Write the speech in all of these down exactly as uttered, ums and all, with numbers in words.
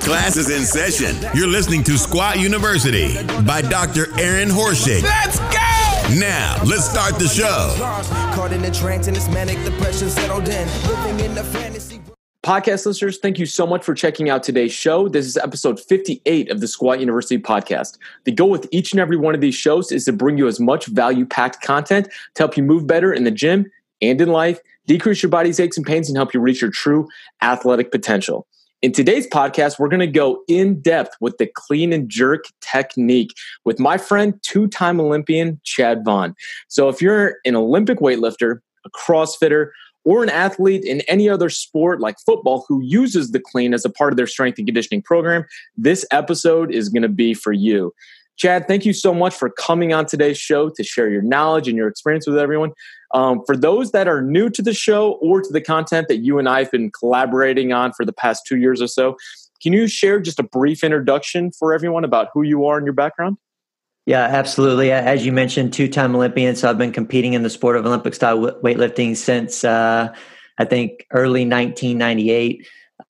Class is in session. You're listening to Squat University by Doctor Aaron Horschig. Let's go! Now, let's start the show. Podcast listeners, thank you so much for checking out today's show. This is episode fifty-eight of the Squat University podcast. The goal with each and every one of these shows is to bring you as much value-packed content to help you move better in the gym and in life, decrease your body's aches and pains, and help you reach your true athletic potential. In today's podcast, we're going to go in depth with the clean and jerk technique with my friend, two-time Olympian, Chad Vaughn. So if you're an Olympic weightlifter, a CrossFitter, or an athlete in any other sport like football who uses the clean as a part of their strength and conditioning program, this episode is going to be for you. Chad, thank you so much for coming on today's show to share your knowledge and your experience with everyone. Um, for those that are new to the show or to the content that you and I have been collaborating on for the past two years or so, can you share just a brief introduction for everyone about who you are and your background? Yeah, absolutely. As you mentioned, two-time Olympian. So I've been competing in the sport of Olympic-style weightlifting since, uh, I think, early nineteen ninety-eight.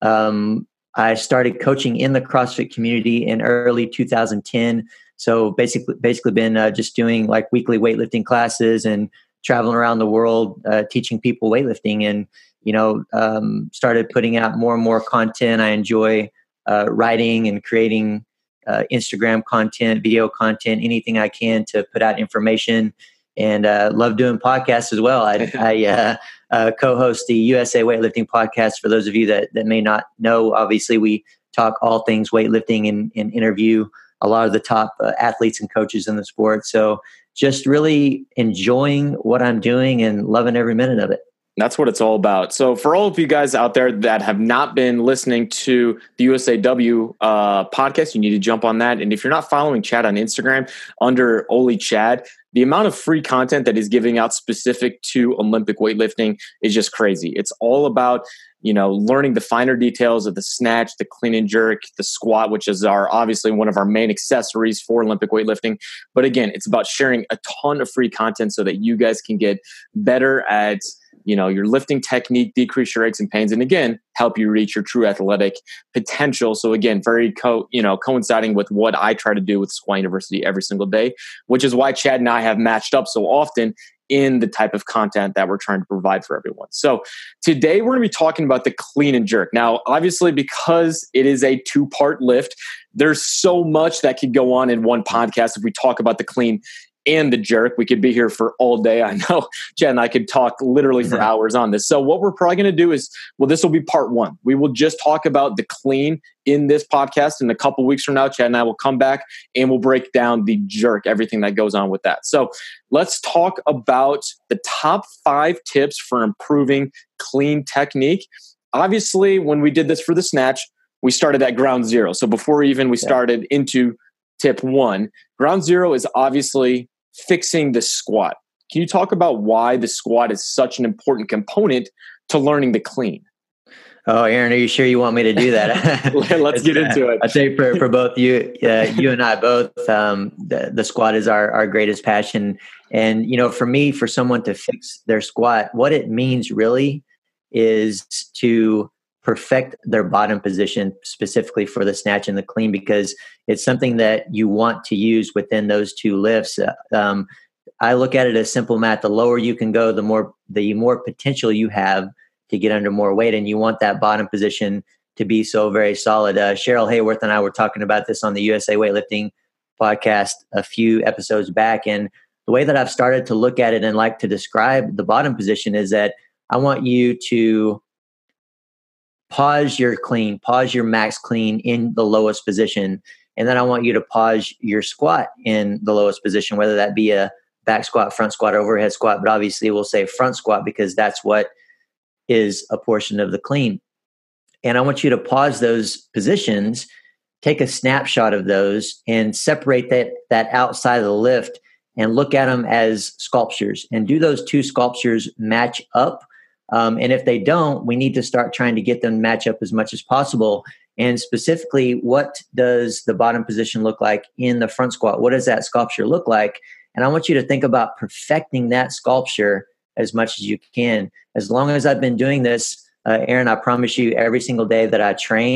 Um, I started coaching in the CrossFit community in early two thousand ten. So basically, basically been uh, just doing like weekly weightlifting classes and traveling around the world, uh, teaching people weightlifting, and you know, um, started putting out more and more content. I enjoy uh, writing and creating uh, Instagram content, video content, anything I can to put out information, and uh, love doing podcasts as well. I, I uh, uh, co-host the U S A Weightlifting Podcast. For those of you that that may not know, obviously we talk all things weightlifting and, and interview a lot of the top uh, athletes and coaches in the sport. So just really enjoying what I'm doing and loving every minute of it. That's what it's all about. So for all of you guys out there that have not been listening to the U S A W uh, podcast, you need to jump on that. And if you're not following Chad on Instagram under Oli Chad, the amount of free content that he's giving out specific to Olympic weightlifting is just crazy. It's all about, you know, learning the finer details of the snatch, the clean and jerk, the squat, which is our obviously one of our main accessories for Olympic weightlifting. But again, it's about sharing a ton of free content so that you guys can get better at, you know, your lifting technique, decrease your aches and pains, and again, help you reach your true athletic potential. So again, very co, you know, coinciding with what I try to do with Squat University every single day, which is why Chad and I have matched up so often in the type of content that we're trying to provide for everyone. So today we're going to be talking about the clean and jerk. Now, obviously, because it is a two-part lift, there's so much that could go on in one podcast if we talk about the clean and the jerk. We could be here for all day. I know Chad and I could talk literally for hours on this. So what we're probably going to do is, well, this will be part one. We will just talk about the clean in this podcast. In a couple of weeks from now, Chad and I will come back and we'll break down the jerk, everything that goes on with that. So let's talk about the top five tips for improving clean technique. Obviously, when we did this for the snatch, we started at ground zero. So before even we started into tip one, ground zero is obviously fixing the squat. Can you talk about why the squat is such an important component to learning the clean? Oh, Aaron, are you sure you want me to do that? Let's get into it. I say for, for both you, uh, you and I both, um, the, the squat is our, our greatest passion. And, you know, for me, for someone to fix their squat, what it means really is to perfect their bottom position specifically for the snatch and the clean, because it's something that you want to use within those two lifts. Um, I look at it as simple math. The lower you can go, the more the more potential you have to get under more weight, and you want that bottom position to be so very solid. Uh, Cheryl Hayworth and I were talking about this on the U S A Weightlifting podcast a few episodes back, and the way that I've started to look at it and like to describe the bottom position is that I want you to pause your clean, pause your max clean in the lowest position. And then I want you to pause your squat in the lowest position, whether that be a back squat, front squat, overhead squat. But obviously we'll say front squat because that's what is a portion of the clean. And I want you to pause those positions, take a snapshot of those and separate that, that outside of the lift and look at them as sculptures. And do those two sculptures match up? Um, and if they don't, we need to start trying to get them to match up as much as possible. And specifically, what does the bottom position look like in the front squat? What does that sculpture look like? And I want you to think about perfecting that sculpture as much as you can. As long as I've been doing this, uh, Aaron, I promise you every single day that I train,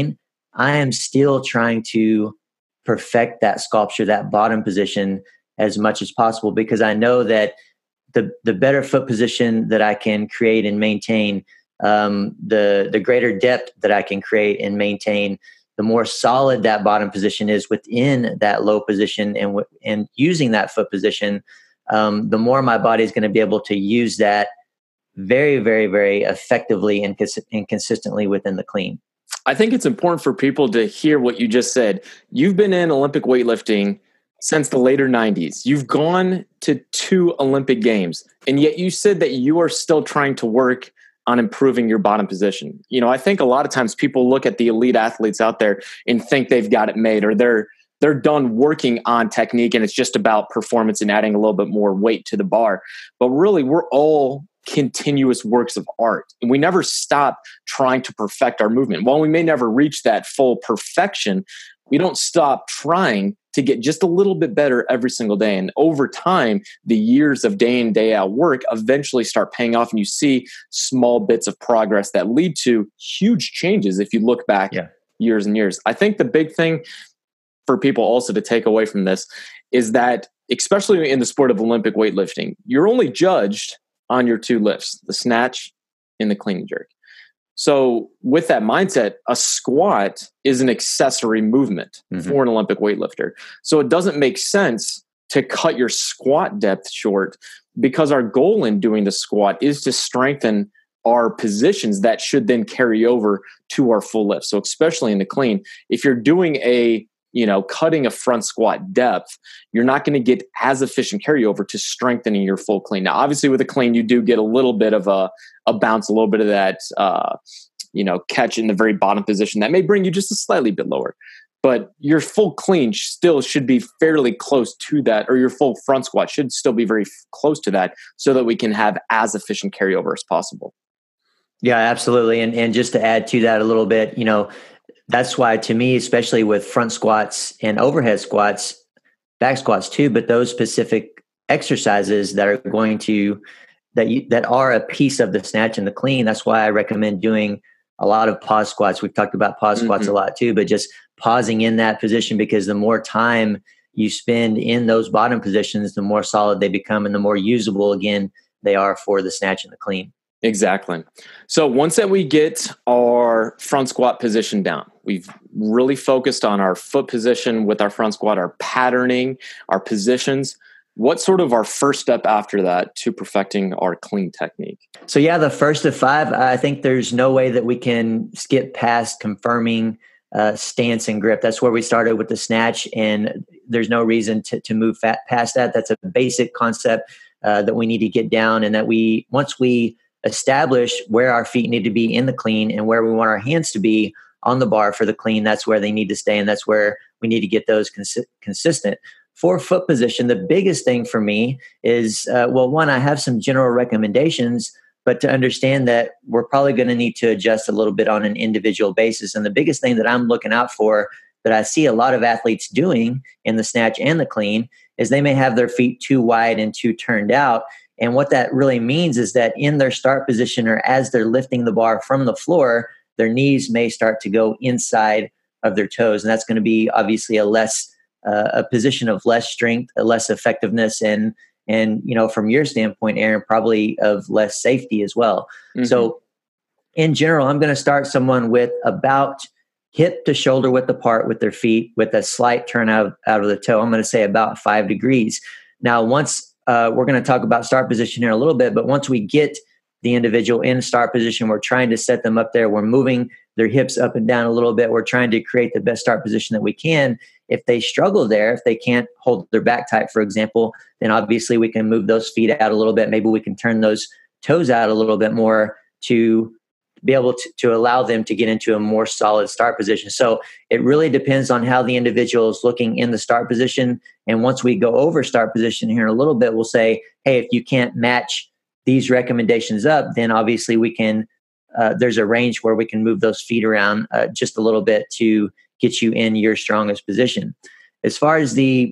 I am still trying to perfect that sculpture, that bottom position as much as possible, because I know that the the better foot position that I can create and maintain, um, the the greater depth that I can create and maintain, the more solid that bottom position is within that low position, and w- and using that foot position, um, the more my body is going to be able to use that very, very, very effectively and, cons- and consistently within the clean. I think it's important for people to hear what you just said. You've been in Olympic weightlifting since the later nineties. You've gone to two Olympic games, and yet you said that you are still trying to work on improving your bottom position. You know, I think a lot of times people look at the elite athletes out there and think they've got it made, or they're they're done working on technique and it's just about performance and adding a little bit more weight to the bar. But really, we're all continuous works of art, and we never stop trying to perfect our movement. While we may never reach that full perfection, we don't stop trying to get just a little bit better every single day. And over time, the years of day in, day out work eventually start paying off, and you see small bits of progress that lead to huge changes if you look back yeah. years and years. I think the big thing for people also to take away from this is that, especially in the sport of Olympic weightlifting, you're only judged on your two lifts, the snatch and the clean and jerk. So with that mindset, a squat is an accessory movement mm-hmm. for an Olympic weightlifter. So it doesn't make sense to cut your squat depth short, because our goal in doing the squat is to strengthen our positions that should then carry over to our full lift. So especially in the clean, if you're doing a you know, cutting a front squat depth, you're not going to get as efficient carryover to strengthening your full clean. Now, obviously with a clean, you do get a little bit of a, a bounce, a little bit of that, uh, you know, catch in the very bottom position that may bring you just a slightly bit lower, but your full clean still should be fairly close to that, or your full front squat should still be very f- close to that, so that we can have as efficient carryover as possible. Yeah, absolutely. And, and just to add to that a little bit, you know, that's why, to me, especially with front squats and overhead squats, back squats too, but those specific exercises that are going to, that you, that are a piece of the snatch and the clean, that's why I recommend doing a lot of pause squats. We've talked about pause mm-hmm. squats a lot too, but just pausing in that position, because the more time you spend in those bottom positions, the more solid they become and the more usable, again, they are for the snatch and the clean. Exactly. So once that we get our front squat position down, we've really focused on our foot position with our front squat, our patterning, our positions. What's sort of our first step after that to perfecting our clean technique? So yeah, the first of five, I think there's no way that we can skip past confirming uh, stance and grip. That's where we started with the snatch, and there's no reason to, to move fat past that. That's a basic concept uh, that we need to get down, and that we, once we establish where our feet need to be in the clean and where we want our hands to be on the bar for the clean, that's where they need to stay, and that's where we need to get those cons- consistent. For foot position, the biggest thing for me is, uh, well, one, I have some general recommendations, but to understand that we're probably going to need to adjust a little bit on an individual basis. And the biggest thing that I'm looking out for, that I see a lot of athletes doing in the snatch and the clean, is they may have their feet too wide and too turned out. And what that really means is that in their start position, or as they're lifting the bar from the floor, their knees may start to go inside of their toes. And that's going to be obviously a less, uh, a position of less strength, a less effectiveness, and, and, you know, from your standpoint, Aaron, probably of less safety as well. Mm-hmm. So in general, I'm going to start someone with about hip to shoulder width apart with their feet, with a slight turn out, out of the toe. I'm going to say about five degrees. Now, once Uh, we're going to talk about start position here in a little bit, but once we get the individual in start position, we're trying to set them up there. We're moving their hips up and down a little bit. We're trying to create the best start position that we can. If they struggle there, if they can't hold their back tight, for example, then obviously we can move those feet out a little bit. Maybe we can turn those toes out a little bit more to be able to, to allow them to get into a more solid start position. So it really depends on how the individual is looking in the start position. And once we go over start position here in a little bit, we'll say, hey, if you can't match these recommendations up, then obviously we can, uh, there's a range where we can move those feet around uh, just a little bit to get you in your strongest position. As far as the,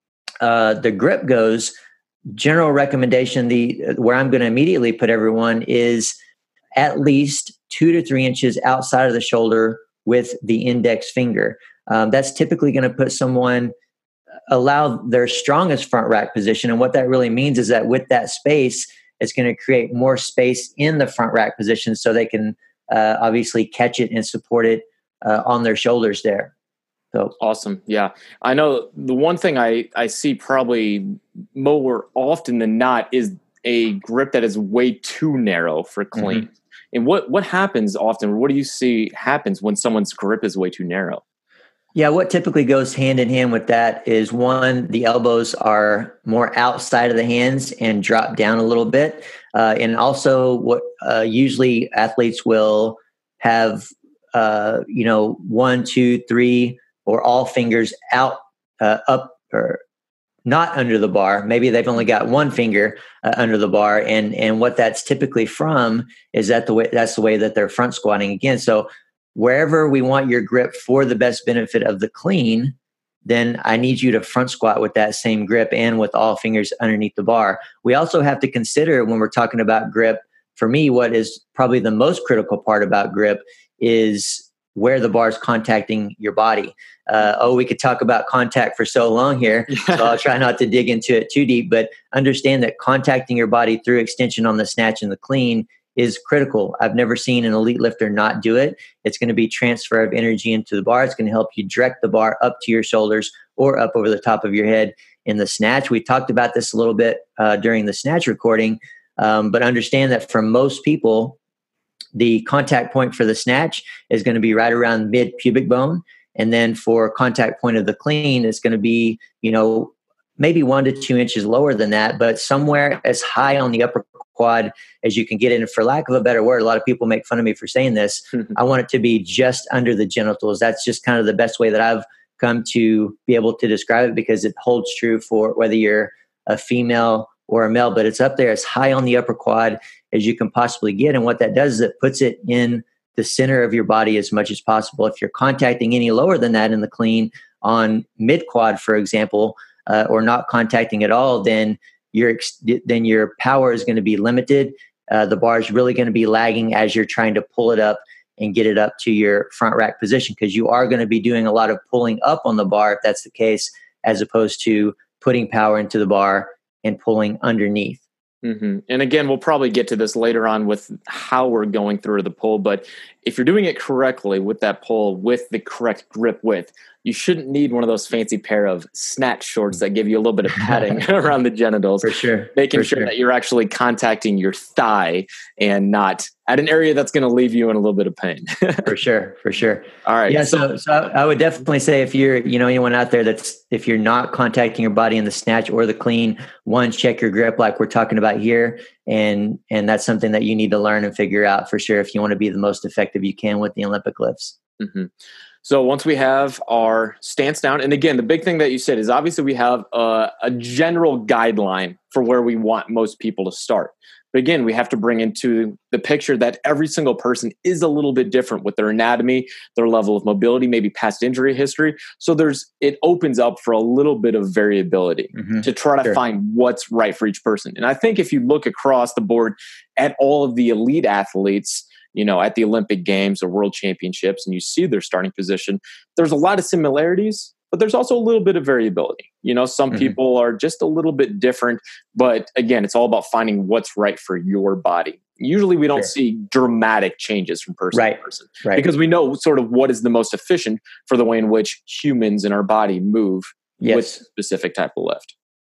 uh, the grip goes, general recommendation, the, where I'm going to immediately put everyone is at least two to three inches outside of the shoulder with the index finger. Um, that's typically going to put someone, allow their strongest front rack position. And what that really means is that with that space, it's going to create more space in the front rack position so they can uh, obviously catch it and support it uh, on their shoulders there. So awesome. Yeah. I know the one thing I, I see probably more often than not is a grip that is way too narrow for clean. Mm-hmm. And what, what happens often, what do you see happens when someone's grip is way too narrow? Yeah, what typically goes hand in hand with that is, one, the elbows are more outside of the hands and drop down a little bit. Uh, and also what uh, usually athletes will have, uh, you know, one, two, three, or all fingers out, uh, up, or not under the bar. Maybe they've only got one finger uh, under the bar. And, and what that's typically from is that the way, that's the way that they're front squatting again. So wherever we want your grip for the best benefit of the clean, then I need you to front squat with that same grip and with all fingers underneath the bar. We also have to consider, when we're talking about grip, for me, what is probably the most critical part about grip is where the bar is contacting your body. Uh, oh, we could talk about contact for so long here, so I'll try not to dig into it too deep, but understand that contacting your body through extension on the snatch and the clean is critical. I've never seen an elite lifter not do it. It's going to be transfer of energy into the bar. It's going to help you direct the bar up to your shoulders or up over the top of your head in the snatch. We talked about this a little bit uh, during the snatch recording, um, but understand that for most people, the contact point for the snatch is going to be right around mid pubic bone. And then for contact point of the clean, it's going to be, you know, maybe one to two inches lower than that, but somewhere as high on the upper quad as you can get it. And for lack of a better word, a lot of people make fun of me for saying this. I want it to be just under the genitals. That's just kind of the best way that I've come to be able to describe it, because it holds true for whether you're a female or a male, but it's up there as high on the upper quad as you can possibly get. And what that does is it puts it in the center of your body as much as possible. If you're contacting any lower than that in the clean on mid quad, for example, uh, or not contacting at all, then your then your power is going to be limited. Uh, the bar is really going to be lagging as you're trying to pull it up and get it up to your front rack position, because you are going to be doing a lot of pulling up on the bar if that's the case, as opposed to putting power into the bar and pulling underneath. Mm-hmm. And again, we'll probably get to this later on with how we're going through the pull. But if you're doing it correctly with that pull, with the correct grip width, you shouldn't need one of those fancy pair of snatch shorts that give you a little bit of padding around the genitals. For sure. Making For sure sure. that you're actually contacting your thigh and not at an area that's going to leave you in a little bit of pain. For sure. For sure. All right. Yeah. So, so I would definitely say, if you're, you know, anyone out there that's, if you're not contacting your body in the snatch or the clean, one, check your grip like we're talking about here. And, and that's something that you need to learn and figure out for sure if you want to be the most effective you can with the Olympic lifts. Mm-hmm. So once we have our stance down, and again, the big thing that you said is obviously we have a, a general guideline for where we want most people to start. But again, we have to bring into the picture that every single person is a little bit different with their anatomy, their level of mobility, maybe past injury history. So there's, it opens up for a little bit of variability mm-hmm. to try to sure. find what's right for each person. And I think if you look across the board at all of the elite athletes, you know, at the Olympic Games or World Championships, and you see their starting position, there's a lot of similarities, but there's also a little bit of variability. You know, some mm-hmm. people are just a little bit different, but again, it's all about finding what's right for your body. Usually we don't sure. see dramatic changes from person right. to person right. because we know sort of what is the most efficient for the way in which humans in our body move yes. with a specific type of lift.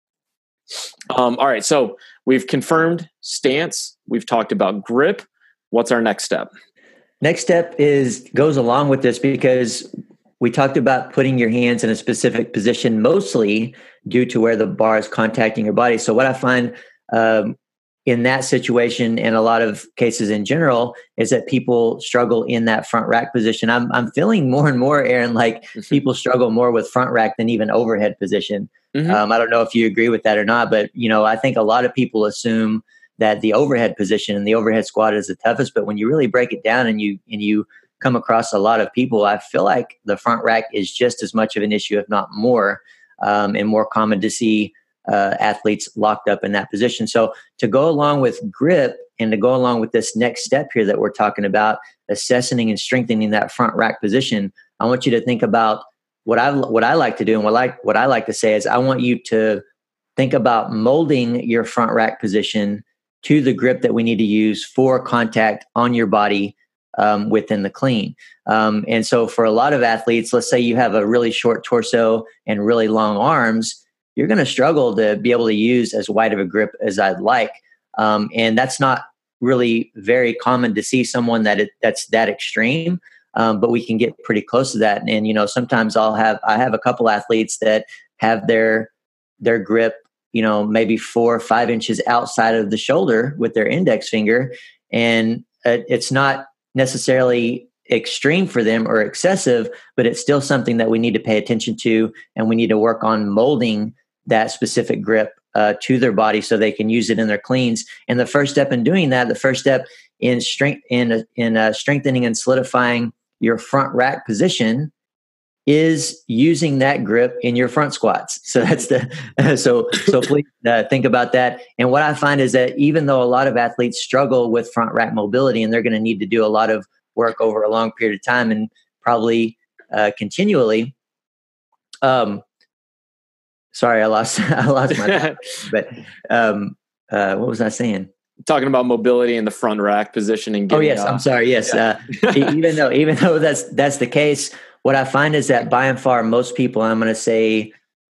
Um, all right. So we've confirmed stance. We've talked about grip. What's our next step? Next step is goes along with this, because we talked about putting your hands in a specific position, mostly due to where the bar is contacting your body. So what I find um, in that situation, and a lot of cases in general, is that people struggle in that front rack position. I'm I'm feeling more and more, Aaron, like mm-hmm. people struggle more with front rack than even overhead position. Mm-hmm. Um, I don't know if you agree with that or not, but you know, I think a lot of people assume that the overhead position and the overhead squat is the toughest. But when you really break it down and you and you come across a lot of people, I feel like the front rack is just as much of an issue, if not more, um, and more common to see uh, athletes locked up in that position. So to go along with grip and to go along with this next step here that we're talking about, assessing and strengthening that front rack position, I want you to think about what I what I like to do, and what like what I like to say is I want you to think about molding your front rack position to the grip that we need to use for contact on your body um, within the clean. Um, and so for a lot of athletes, let's say you have a really short torso and really long arms, you're going to struggle to be able to use as wide of a grip as I'd like. Um, and that's not really very common to see someone that it, that's that extreme. Um, but we can get pretty close to that. And, you know, sometimes I'll have, I have a couple athletes that have their, their grip, you know, maybe four or five inches outside of the shoulder with their index finger. And uh, it's not necessarily extreme for them or excessive, but it's still something that we need to pay attention to. And we need to work on molding that specific grip uh, to their body so they can use it in their cleans. And the first step in doing that, the first step in strength, in, in uh, strengthening and solidifying your front rack position is using that grip in your front squats. So that's the, so, so please uh, think about that. And what I find is that even though a lot of athletes struggle with front rack mobility, and they're going to need to do a lot of work over a long period of time and probably uh, continually, um, sorry, I lost, I lost my, thought, but um, uh, what was I saying? Talking about mobility in the front rack position and getting, oh yes, uh, I'm sorry. Yes, yeah. uh, even though even though that's that's the case, what I find is that by and far most people, I'm going to say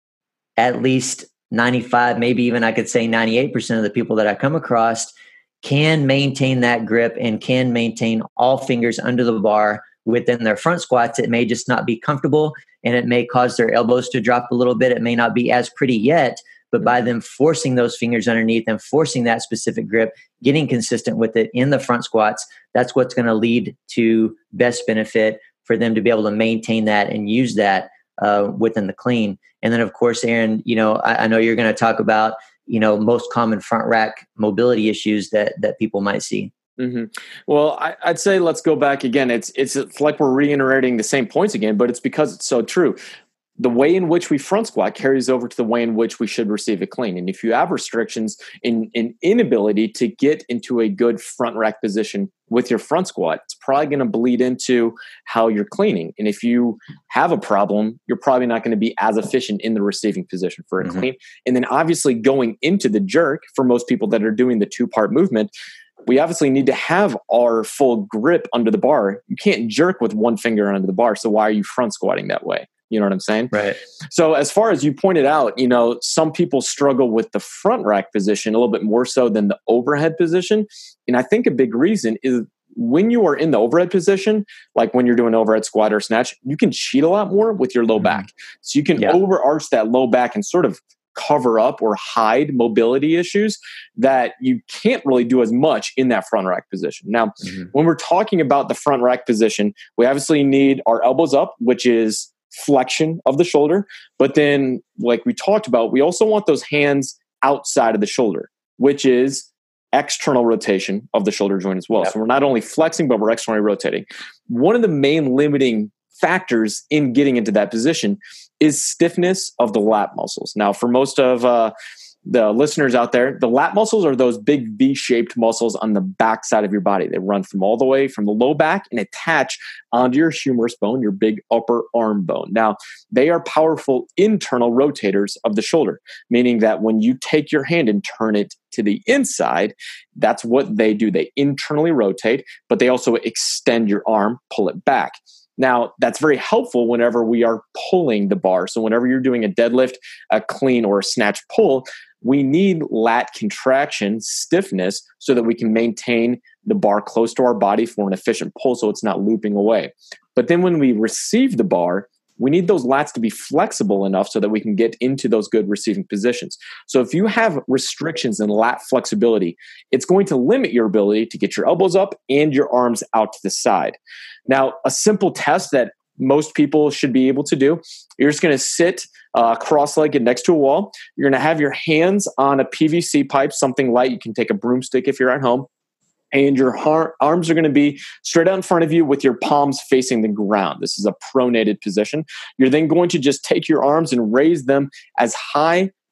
at least ninety-five, maybe even I could say ninety-eight percent of the people that I come across can maintain that grip and can maintain all fingers under the bar within their front squats. It may just not be comfortable, and it may cause their elbows to drop a little bit. It may not be as pretty yet. But by them forcing those fingers underneath and forcing that specific grip, getting consistent with it in the front squats, that's what's going to lead to best benefit for them to be able to maintain that and use that uh, within the clean. And then, of course, Aaron, you know, I, I know you're going to talk about, you know, most common front rack mobility issues that that people might see. Mm-hmm. Well, I, I'd say let's go back again. It's, it's it's like we're reiterating the same points again, but it's because it's so true. The way in which we front squat carries over to the way in which we should receive a clean. And if you have restrictions in, in inability to get into a good front rack position with your front squat, it's probably going to bleed into how you're cleaning. And if you have a problem, you're probably not going to be as efficient in the receiving position for a mm-hmm. clean. And then obviously going into the jerk, for most people that are doing the two-part movement, we obviously need to have our full grip under the bar. You can't jerk with one finger under the bar. So why are you front squatting that way? You know what I'm saying? Right. So as far as you pointed out, you know, some people struggle with the front rack position a little bit more so than the overhead position. And I think a big reason is when you are in the overhead position, like when you're doing overhead squat or snatch, you can cheat a lot more with your low mm-hmm. back. So you can yeah. overarch that low back and sort of cover up or hide mobility issues that you can't really do as much in that front rack position. Now, mm-hmm. when we're talking about the front rack position, we obviously need our elbows up, which is flexion of the shoulder. But then, like we talked about, we also want those hands outside of the shoulder, which is external rotation of the shoulder joint as well. Yep. So we're not only flexing, but we're externally rotating. One of the main limiting factors in getting into that position is stiffness of the lat muscles. Now, for most of uh, the listeners out there, the lat muscles are those big V-shaped muscles on the back side of your body. They run from all the way from the low back and attach onto your humerus bone, your big upper arm bone. Now, they are powerful internal rotators of the shoulder, meaning that when you take your hand and turn it to the inside, that's what they do. They internally rotate, but they also extend your arm, pull it back. Now, that's very helpful whenever we are pulling the bar. So whenever you're doing a deadlift, a clean, or a snatch pull, we need lat contraction, stiffness, so that we can maintain the bar close to our body for an efficient pull so it's not looping away. But then when we receive the bar, we need those lats to be flexible enough so that we can get into those good receiving positions. So if you have restrictions in lat flexibility, it's going to limit your ability to get your elbows up and your arms out to the side. Now, a simple test that most people should be able to do, you're just going to sit uh, cross-legged next to a wall. You're going to have your hands on a P V C pipe, something light. You can take a broomstick if you're at home. And your har- arms are going to be straight out in front of you with your palms facing the ground. This is a pronated position. You're then going to just take your arms and raise them as high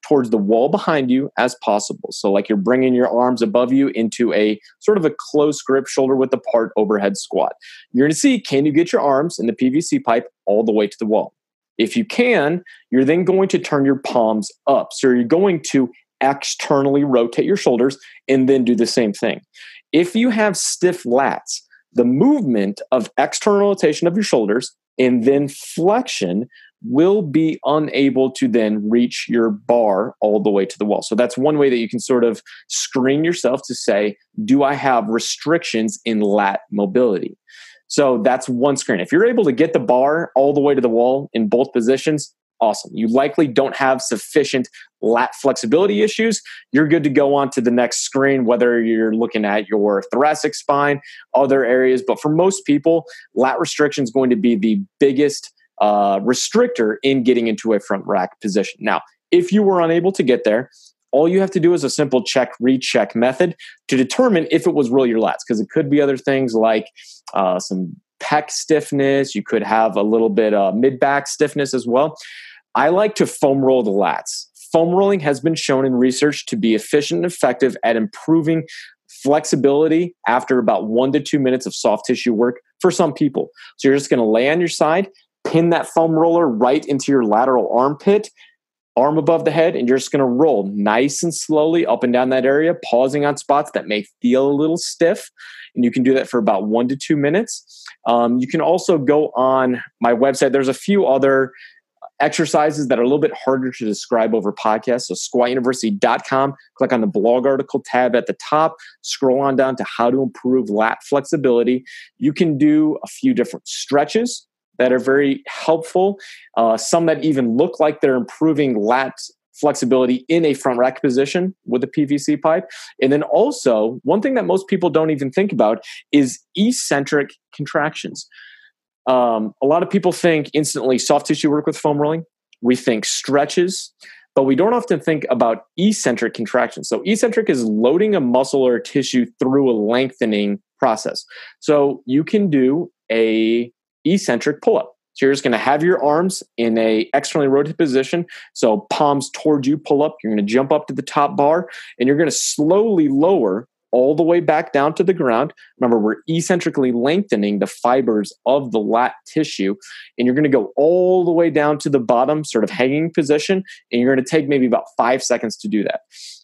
towards the wall behind you as possible. So like you're bringing your arms above you into a sort of a close grip, shoulder width apart overhead squat. You're going to see, can you get your arms in the P V C pipe all the way to the wall? If you can, you're then going to turn your palms up. So you're going to externally rotate your shoulders and then do the same thing. If you have stiff lats, the movement of external rotation of your shoulders and then flexion will be unable to then reach your bar all the way to the wall. So that's one way that you can sort of screen yourself to say, do I have restrictions in lat mobility? So that's one screen. If you're able to get the bar all the way to the wall in both positions, awesome. You likely don't have sufficient lat flexibility issues. You're good to go on to the next screen, whether you're looking at your thoracic spine, other areas. But for most people, lat restriction is going to be the biggest uh, restrictor in getting into a front rack position. Now, if you were unable to get there, all you have to do is a simple check, recheck method to determine if it was really your lats, because it could be other things like uh, some pec stiffness. You could have a little bit of mid-back stiffness as well. I like to foam roll the lats. Foam rolling has been shown in research to be efficient and effective at improving flexibility after about one to two minutes of soft tissue work for some people. So you're just going to lay on your side, pin that foam roller right into your lateral armpit, arm above the head, and you're just going to roll nice and slowly up and down that area, pausing on spots that may feel a little stiff. And you can do that for about one to two minutes. Um, you can also go on my website. There's a few other exercises that are a little bit harder to describe over podcasts. So squat university dot com, click on the blog article tab at the top, scroll on down to how to improve lat flexibility. You can do a few different stretches that are very helpful. Uh, some that even look like they're improving lat flexibility in a front rack position with a P V C pipe. And then also, one thing that most people don't even think about is eccentric contractions. Um, a lot of people think instantly soft tissue work with foam rolling. We think stretches, but we don't often think about eccentric contractions. So eccentric is loading a muscle or tissue through a lengthening process. So you can do a eccentric pull-up. So you're just going to have your arms in a externally rotated position. So palms towards you, pull up. You're going to jump up to the top bar, and you're going to slowly lower all the way back down to the ground. Remember, we're eccentrically lengthening the fibers of the lat tissue, and you're going to go all the way down to the bottom, sort of hanging position, and you're going to take maybe about five seconds to do that.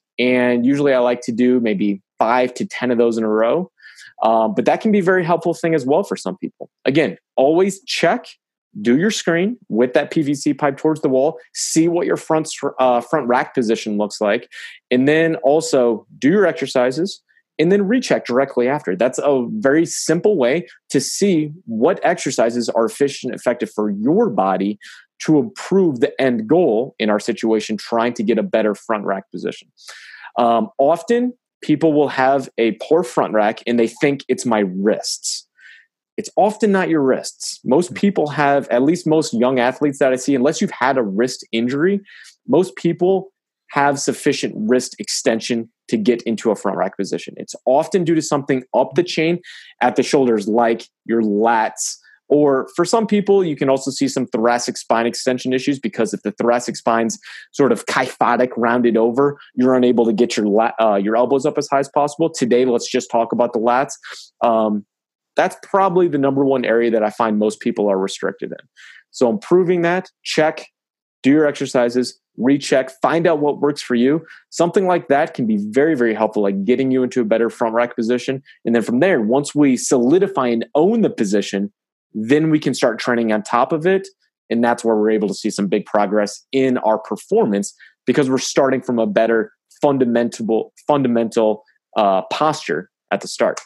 And usually I like to do maybe five to ten of those in a row. Um, but that can be a very helpful thing as well for some people. Again, always check, do your screen with that P V C pipe towards the wall, see what your front, uh, front rack position looks like, and then also do your exercises and then recheck directly after. That's a very simple way to see what exercises are efficient and effective for your body to improve the end goal in our situation, trying to get a better front rack position. Um, often, people will have a poor front rack and they think it's my wrists. It's often not your wrists. Most people have, at least most young athletes that I see, unless you've had a wrist injury, most people have sufficient wrist extension to get into a front rack position. It's often due to something up the chain at the shoulders, like your lats. Or for some people, you can also see some thoracic spine extension issues, because if the thoracic spine's sort of kyphotic, rounded over, you're unable to get your lat, uh, your elbows up as high as possible. Today, let's just talk about the lats. Um, that's probably the number one area that I find most people are restricted in. So improving that, check, do your exercises, recheck, find out what works for you. Something like that can be very, very helpful, like getting you into a better front rack position. And then from there, once we solidify and own the position, then we can start training on top of it. And that's where we're able to see some big progress in our performance, because we're starting from a better fundamental fundamental uh, posture at the start.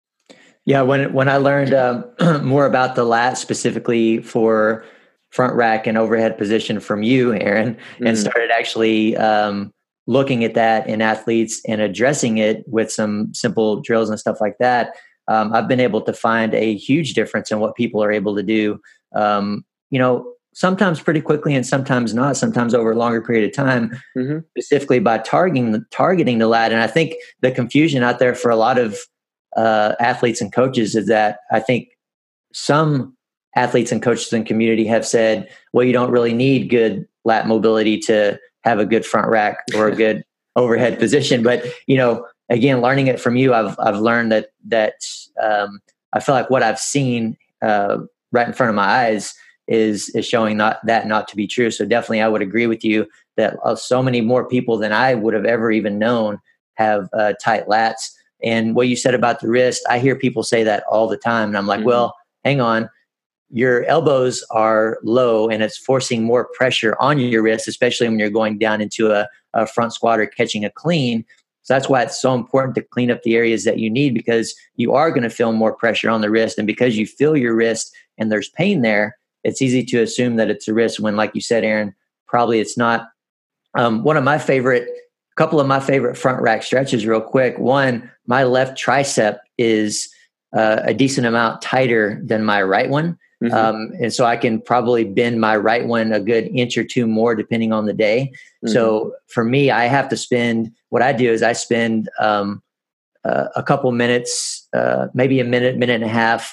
Yeah, when when I learned um, more about the lat specifically for front rack and overhead position from you, Aaron, mm-hmm. and started actually um, looking at that in athletes and addressing it with some simple drills and stuff like that, Um, I've been able to find a huge difference in what people are able to do, um, you know, sometimes pretty quickly and sometimes not, sometimes over a longer period of time, mm-hmm. specifically by targeting, targeting the lat. And I think the confusion out there for a lot of uh, athletes and coaches is that I think some athletes and coaches in community have said, well, you don't really need good lat mobility to have a good front rack or a good overhead position. But, you know, again, learning it from you, I've, I've learned that, that um, I feel like what I've seen uh, right in front of my eyes is, is showing not that not to be true. So definitely I would agree with you that uh, so many more people than I would have ever even known have uh, tight lats. And what you said about the wrist, I hear people say that all the time. And I'm like, mm-hmm. well, hang on. Your elbows are low and it's forcing more pressure on your wrist, especially when you're going down into a, a front squat or catching a clean. So that's why it's so important to clean up the areas that you need, because you are going to feel more pressure on the wrist. And because you feel your wrist and there's pain there, it's easy to assume that it's a wrist when, like you said, Aaron, probably it's not. Um, one of my favorite, a couple of my favorite front rack stretches real quick. One, my left tricep is uh, a decent amount tighter than my right one. Mm-hmm. Um, and so I can probably bend my right one a good inch or two more depending on the day. Mm-hmm. So for me, I have to spend, what I do is I spend um, uh, a couple minutes, uh, maybe a minute, minute and a half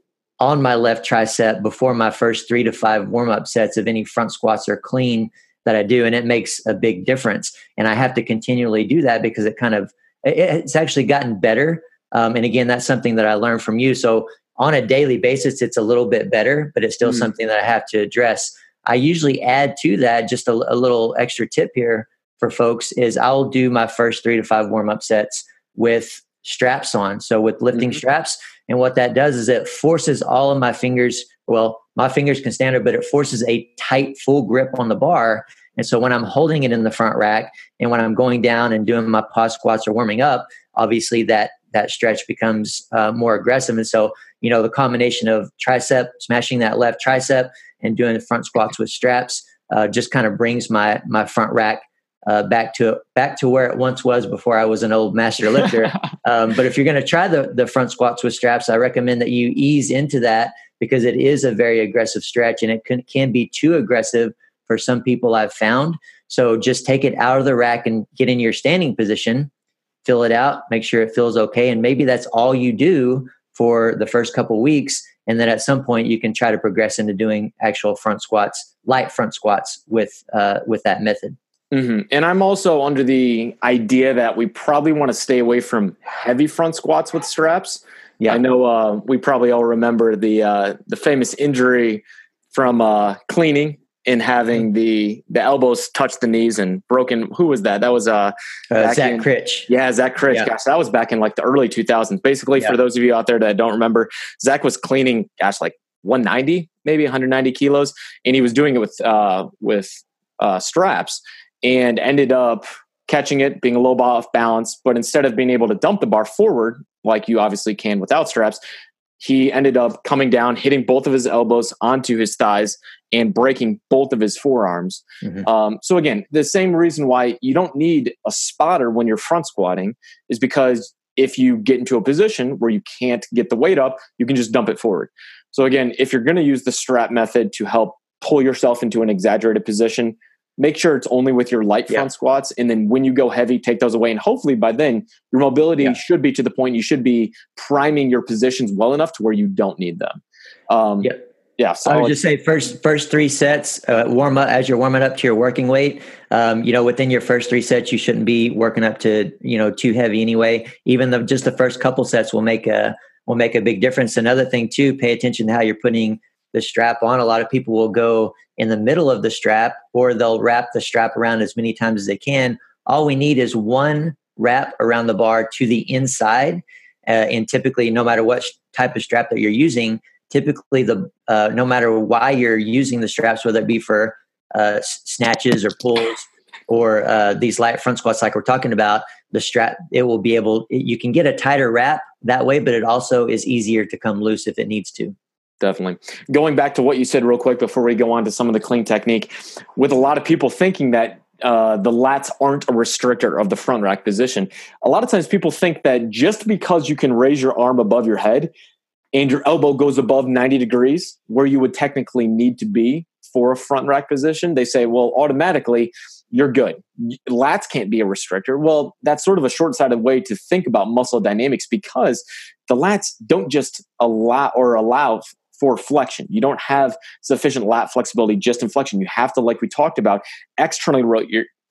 on my left tricep before my first three to five warm-up sets of any front squats or clean that I do. And it makes a big difference. And I have to continually do that because it kind of, it, it's actually gotten better. Um, and again, that's something that I learned from you. So on a daily basis, it's a little bit better, but it's still mm. something that I have to address. I usually add to that just a, a little extra tip here for folks is I'll do my first three to five warm-up sets with straps on. So with lifting mm-hmm. straps. And what that does is it forces all of my fingers, well, my fingers can stand it, but it forces a tight, full grip on the bar. And so when I'm holding it in the front rack and when I'm going down and doing my pause squats or warming up, obviously that that stretch becomes uh, more aggressive. And so, you know, the combination of tricep, smashing that left tricep and doing the front squats with straps uh, just kind of brings my my front rack uh, back to back to where it once was before I was an old master lifter. um, but if you're going to try the, the front squats with straps, I recommend that you ease into that because it is a very aggressive stretch and it can, can be too aggressive for some people I've found. So just take it out of the rack and get in your standing position, fill it out, make sure it feels okay. And maybe that's all you do for the first couple weeks. And then at some point you can try to progress into doing actual front squats, light front squats with, uh, with that method. Mm-hmm. And I'm also under the idea that we probably want to stay away from heavy front squats with straps. Yeah. I know uh, we probably all remember the, uh, the famous injury from uh, cleaning in having the the elbows touch the knees and broken. Who was that? That was uh, uh Zach in, Critch. Yeah, Zach Critch. Yeah. Gosh, that was back in like the early two thousands. Basically, yeah. For those of you out there that don't remember, Zach was cleaning, gosh, like one ninety, maybe one ninety kilos, and he was doing it with uh, with uh, straps, and ended up catching it, being a little bit off balance. But instead of being able to dump the bar forward, like you obviously can without straps, he ended up coming down, hitting both of his elbows onto his thighs and breaking both of his forearms. Mm-hmm. Um, so again, the same reason why you don't need a spotter when you're front squatting is because if you get into a position where you can't get the weight up, you can just dump it forward. So again, if you're going to use the strap method to help pull yourself into an exaggerated position, make sure it's only with your light front yeah. squats. And then when you go heavy, take those away. And hopefully by then your mobility yeah. should be to the point you should be priming your positions well enough to where you don't need them. Um, yeah. Yeah. So I would just say first, first three sets, uh, warm up as you're warming up to your working weight. Um, you know, within your first three sets, you shouldn't be working up to, you know, too heavy anyway. Even though just the first couple sets will make a, will make a big difference. Another thing too, pay attention to how you're putting the strap on. A lot of people will go in the middle of the strap or they'll wrap the strap around as many times as they can. All we need is one wrap around the bar to the inside. Uh, and typically, no matter what type of strap that you're using, typically the uh, no matter why you're using the straps, whether it be for uh, snatches or pulls or uh, these light front squats like we're talking about, the strap, it will be able, you can get a tighter wrap that way, but it also is easier to come loose if it needs to. Definitely. Going back to what you said real quick before we go on to some of the clean technique, with a lot of people thinking that uh, the lats aren't a restrictor of the front rack position, a lot of times people think that just because you can raise your arm above your head and your elbow goes above ninety degrees, where you would technically need to be for a front rack position, they say, well, automatically you're good. Lats can't be a restrictor. Well, that's sort of a short-sighted way to think about muscle dynamics because the lats don't just allow or allow for flexion. You don't have sufficient lat flexibility just in flexion. You have to, like we talked about, externally ro- your,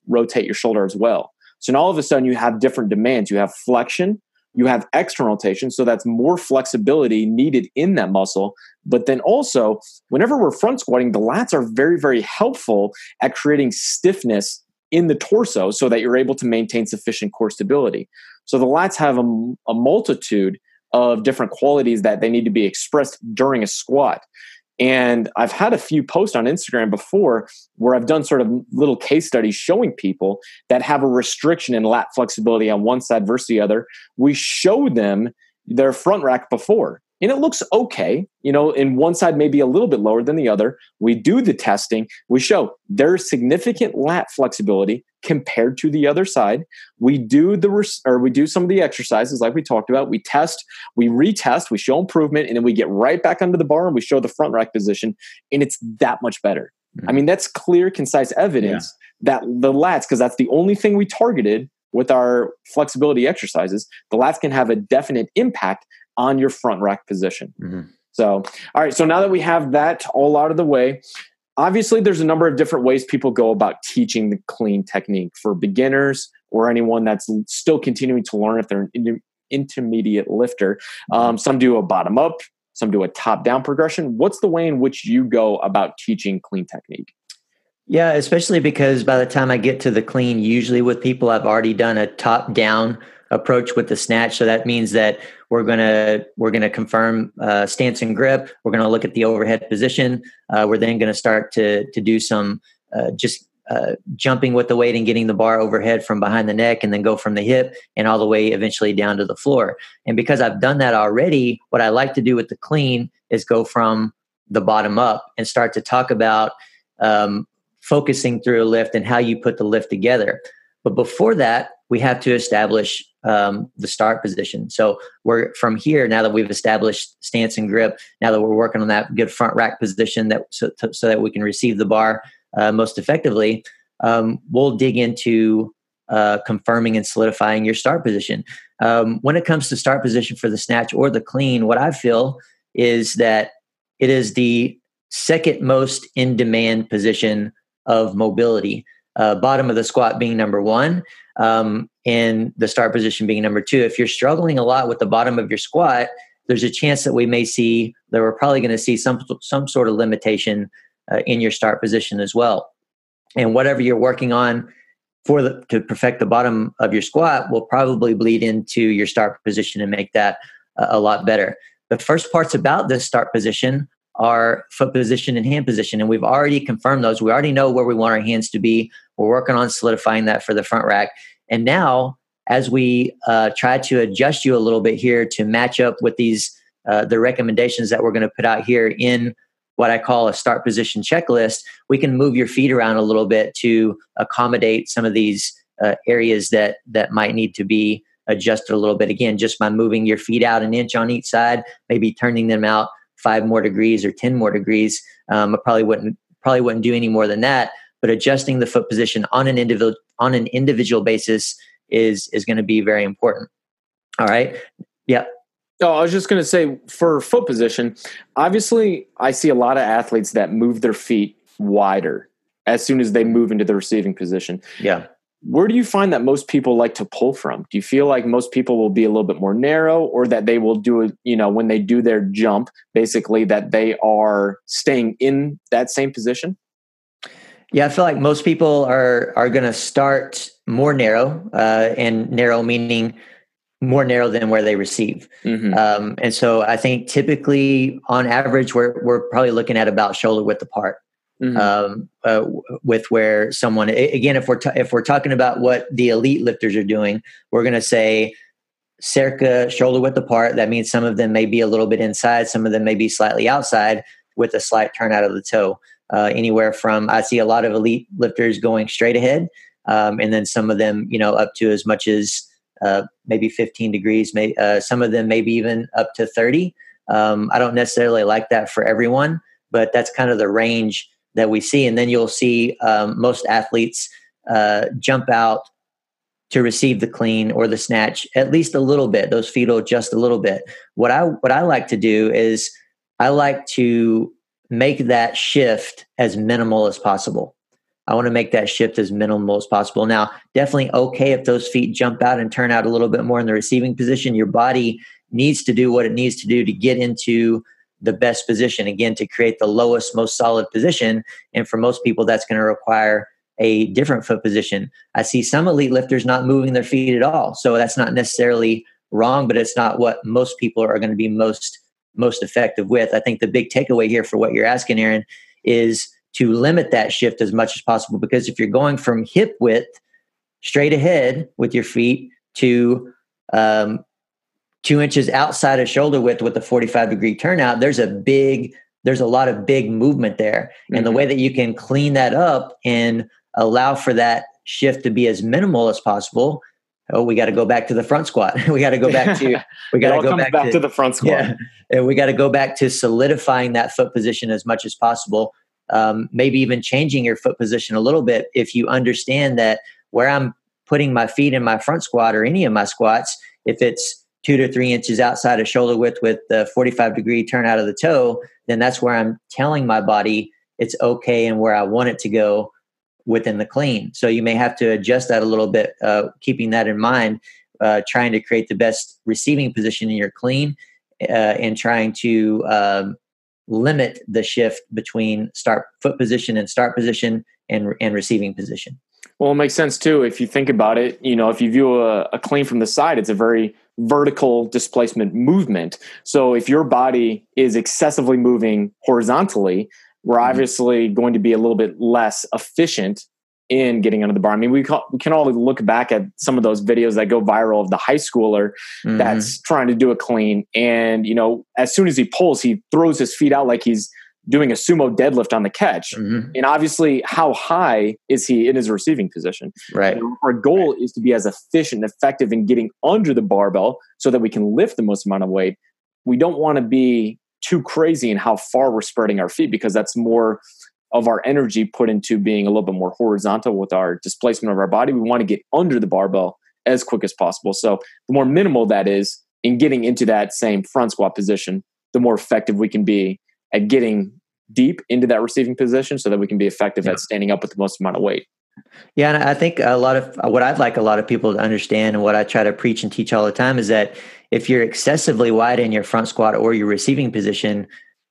rotate your shoulder as well. So now all of a sudden you have different demands. You have flexion, you have external rotation. So that's more flexibility needed in that muscle. But then also, whenever we're front squatting, the lats are very, very helpful at creating stiffness in the torso so that you're able to maintain sufficient core stability. So the lats have a, a multitude of different qualities that they need to be expressed during a squat. And I've had a few posts on Instagram before where I've done sort of little case studies showing people that have a restriction in lat flexibility on one side versus the other. We show them their front rack before, and it looks okay. You know, in one side maybe a little bit lower than the other. We do the testing. We show there's significant lat flexibility compared to the other side. We do the res- or we do some of the exercises like we talked about. We test, we retest, we show improvement, and then we get right back under the bar and we show the front rack position, and it's that much better. Mm-hmm. I mean, that's clear, concise evidence yeah. that the lats, because that's the only thing we targeted with our flexibility exercises, the lats can have a definite impact on your front rack position. Mm-hmm. So, all right. So now that we have that all out of the way, obviously there's a number of different ways people go about teaching the clean technique for beginners or anyone that's still continuing to learn if they're an inter- intermediate lifter. Um, some do a bottom up, some do a top down progression. What's the way in which you go about teaching clean technique? Yeah, especially because by the time I get to the clean, usually with people, I've already done a top down approach with the snatch. So that means that we're gonna we're gonna confirm uh, stance and grip. We're gonna look at the overhead position. Uh, we're then gonna start to to do some uh, just uh, jumping with the weight and getting the bar overhead from behind the neck, and then go from the hip and all the way eventually down to the floor. And because I've done that already, what I like to do with the clean is go from the bottom up and start to talk about um, focusing through a lift and how you put the lift together. But before that, we have to establish um, the start position. So we're from here, now that we've established stance and grip, now that we're working on that good front rack position that so, to, so that we can receive the bar uh, most effectively, um, we'll dig into uh, confirming and solidifying your start position. Um, when it comes to start position for the snatch or the clean, what I feel is that it is the second most in demand position of mobility. Uh, bottom of the squat being number one, um, and the start position being number two. If you're struggling a lot with the bottom of your squat, there's a chance that we may see that we're probably going to see some some sort of limitation uh, in your start position as well. And whatever you're working on for the to perfect the bottom of your squat will probably bleed into your start position and make that uh, a lot better. The first parts about this start position are foot position and hand position. And we've already confirmed those. We already know where we want our hands to be. We're working on solidifying that for the front rack. And now, as we uh, try to adjust you a little bit here to match up with these, uh, the recommendations that we're going to put out here in what I call a start position checklist, we can move your feet around a little bit to accommodate some of these uh, areas that, that might need to be adjusted a little bit. Again, just by moving your feet out an inch on each side, maybe turning them out five more degrees or ten more degrees. Um, I probably wouldn't probably wouldn't do any more than that. But adjusting the foot position on an individual on an individual basis is is going to be very important. All right. Yeah. Oh, I was just going to say for foot position, obviously I see a lot of athletes that move their feet wider as soon as they move into the receiving position. Yeah. Where do you find that most people like to pull from? Do you feel like most people will be a little bit more narrow, or that they will do it, you know, when they do their jump, basically that they are staying in that same position? Yeah, I feel like most people are are going to start more narrow, uh, and narrow meaning more narrow than where they receive. Mm-hmm. Um, and so I think typically on average, we're we're probably looking at about shoulder width apart. Mm-hmm. Um, uh, with where someone, again, if we're, ta- if we're talking about what the elite lifters are doing, we're going to say circa shoulder width apart. That means some of them may be a little bit inside. Some of them may be slightly outside with a slight turn out of the toe. Uh, anywhere from, I see a lot of elite lifters going straight ahead. Um, and then some of them, you know, up to as much as uh, maybe fifteen degrees, may, uh, some of them maybe even up to thirty. Um, I don't necessarily like that for everyone, but that's kind of the range that we see. And then you'll see um, most athletes uh, jump out to receive the clean or the snatch at least a little bit. Those feet will adjust a little bit. What I what I like to do is I like to make that shift as minimal as possible. I want to make that shift as minimal as possible. Now, definitely okay if those feet jump out and turn out a little bit more in the receiving position. Your body needs to do what it needs to do to get into the best position, again, to create the lowest, most solid position. And for most people, that's going to require a different foot position. I see some elite lifters not moving their feet at all. So that's not necessarily wrong, but it's not what most people are going to be most, most effective with. I think the big takeaway here for what you're asking, Aaron, is to limit that shift as much as possible. Because if you're going from hip width straight ahead with your feet to um, two inches outside of shoulder width with a forty-five degree turnout, there's a big, there's a lot of big movement there. Mm-hmm. And the way that you can clean that up and allow for that shift to be as minimal as possible, oh, we got to go back to the front squat. we got to go back to, we got to go back, back to, to the front squat. Yeah, and we got to go back to solidifying that foot position as much as possible. Um, maybe even changing your foot position a little bit if you understand that where I'm putting my feet in my front squat or any of my squats, if it's two to three inches outside of shoulder width with the forty-five degree turn out of the toe, then that's where I'm telling my body it's okay and where I want it to go within the clean. So you may have to adjust that a little bit, uh, keeping that in mind, uh, trying to create the best receiving position in your clean uh, and trying to um, limit the shift between start foot position and start position and, and receiving position. Well, it makes sense too. If you think about it, you know, if you view a, a clean from the side, it's a very vertical displacement movement. So if your body is excessively moving horizontally, we're mm-hmm. obviously going to be a little bit less efficient in getting under the bar. I mean, we, call, we can all look back at some of those videos that go viral of the high schooler mm-hmm. that's trying to do a clean. And, you know, as soon as he pulls, he throws his feet out like he's doing a sumo deadlift on the catch. Mm-hmm. And obviously, how high is he in his receiving position? Right. And our goal right. is to be as efficient and effective in getting under the barbell so that we can lift the most amount of weight. We don't want to be too crazy in how far we're spreading our feet, because that's more of our energy put into being a little bit more horizontal with our displacement of our body. We want to get under the barbell as quick as possible. So the more minimal that is in getting into that same front squat position, the more effective we can be at getting deep into that receiving position so that we can be effective yeah. at standing up with the most amount of weight. Yeah. And I think a lot of what I'd like a lot of people to understand and what I try to preach and teach all the time is that if you're excessively wide in your front squat or your receiving position,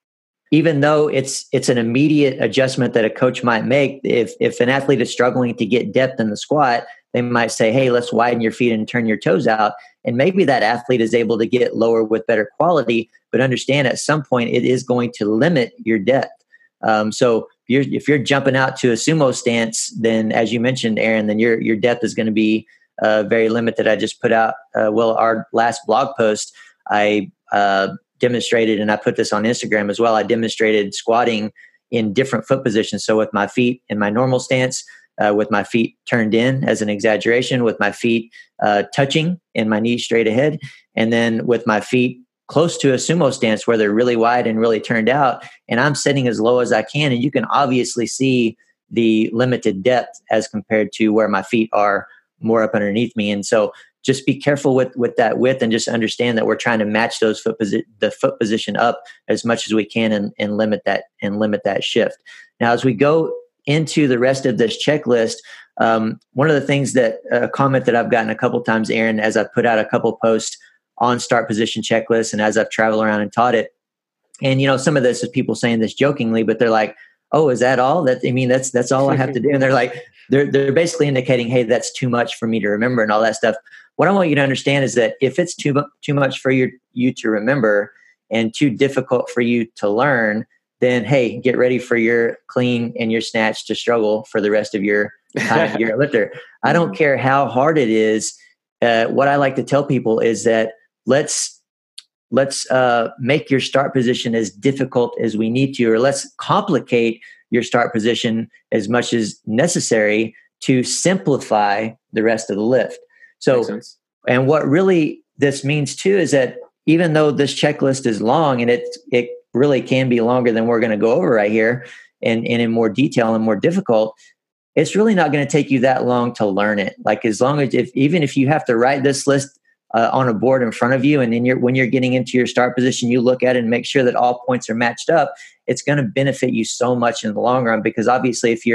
even though it's it's an immediate adjustment that a coach might make, if if an athlete is struggling to get depth in the squat, they might say, hey, let's widen your feet and turn your toes out. And maybe that athlete is able to get lower with better quality, but understand at some point it is going to limit your depth. Um, so if you're, if you're jumping out to a sumo stance, then as you mentioned, Aaron, then your your depth is going to be uh, very limited. I just put out, uh, well, our last blog post, I uh, demonstrated, and I put this on Instagram as well, I demonstrated squatting in different foot positions. So with my feet in my normal stance, uh, with my feet turned in as an exaggeration, with my feet uh, touching and my knees straight ahead, and then with my feet close to a sumo stance where they're really wide and really turned out, and I'm sitting as low as I can. And you can obviously see the limited depth as compared to where my feet are more up underneath me. And so just be careful with, with that width, and just understand that we're trying to match those foot posi- the foot position up as much as we can and, and limit that and limit that shift. Now, as we go into the rest of this checklist, um, one of the things that a comment that I've gotten a couple times, Aaron, as I've put out a couple posts on start position checklists and as I've traveled around and taught it, and you know, some of this is people saying this jokingly, but they're like, "Oh, is that all? That I mean, that's that's all I have to do." And they're like, they're they're basically indicating, "Hey, that's too much for me to remember," and all that stuff. What I want you to understand is that if it's too too much for you you to remember and too difficult for you to learn, then hey, get ready for your clean and your snatch to struggle for the rest of your time you're a lifter. I don't care how hard it is. Uh, what I like to tell people is that let's let's uh, make your start position as difficult as we need to, or let's complicate your start position as much as necessary to simplify the rest of the lift. So, and what really this means too is that even though this checklist is long, and it it really can be longer than we're going to go over right here, and, and in more detail and more difficult, it's really not going to take you that long to learn it. Like as long as if even if you have to write this list uh, on a board in front of you, and then you're when you're getting into your start position, you look at it and make sure that all points are matched up. It's going to benefit you so much in the long run, because obviously if you're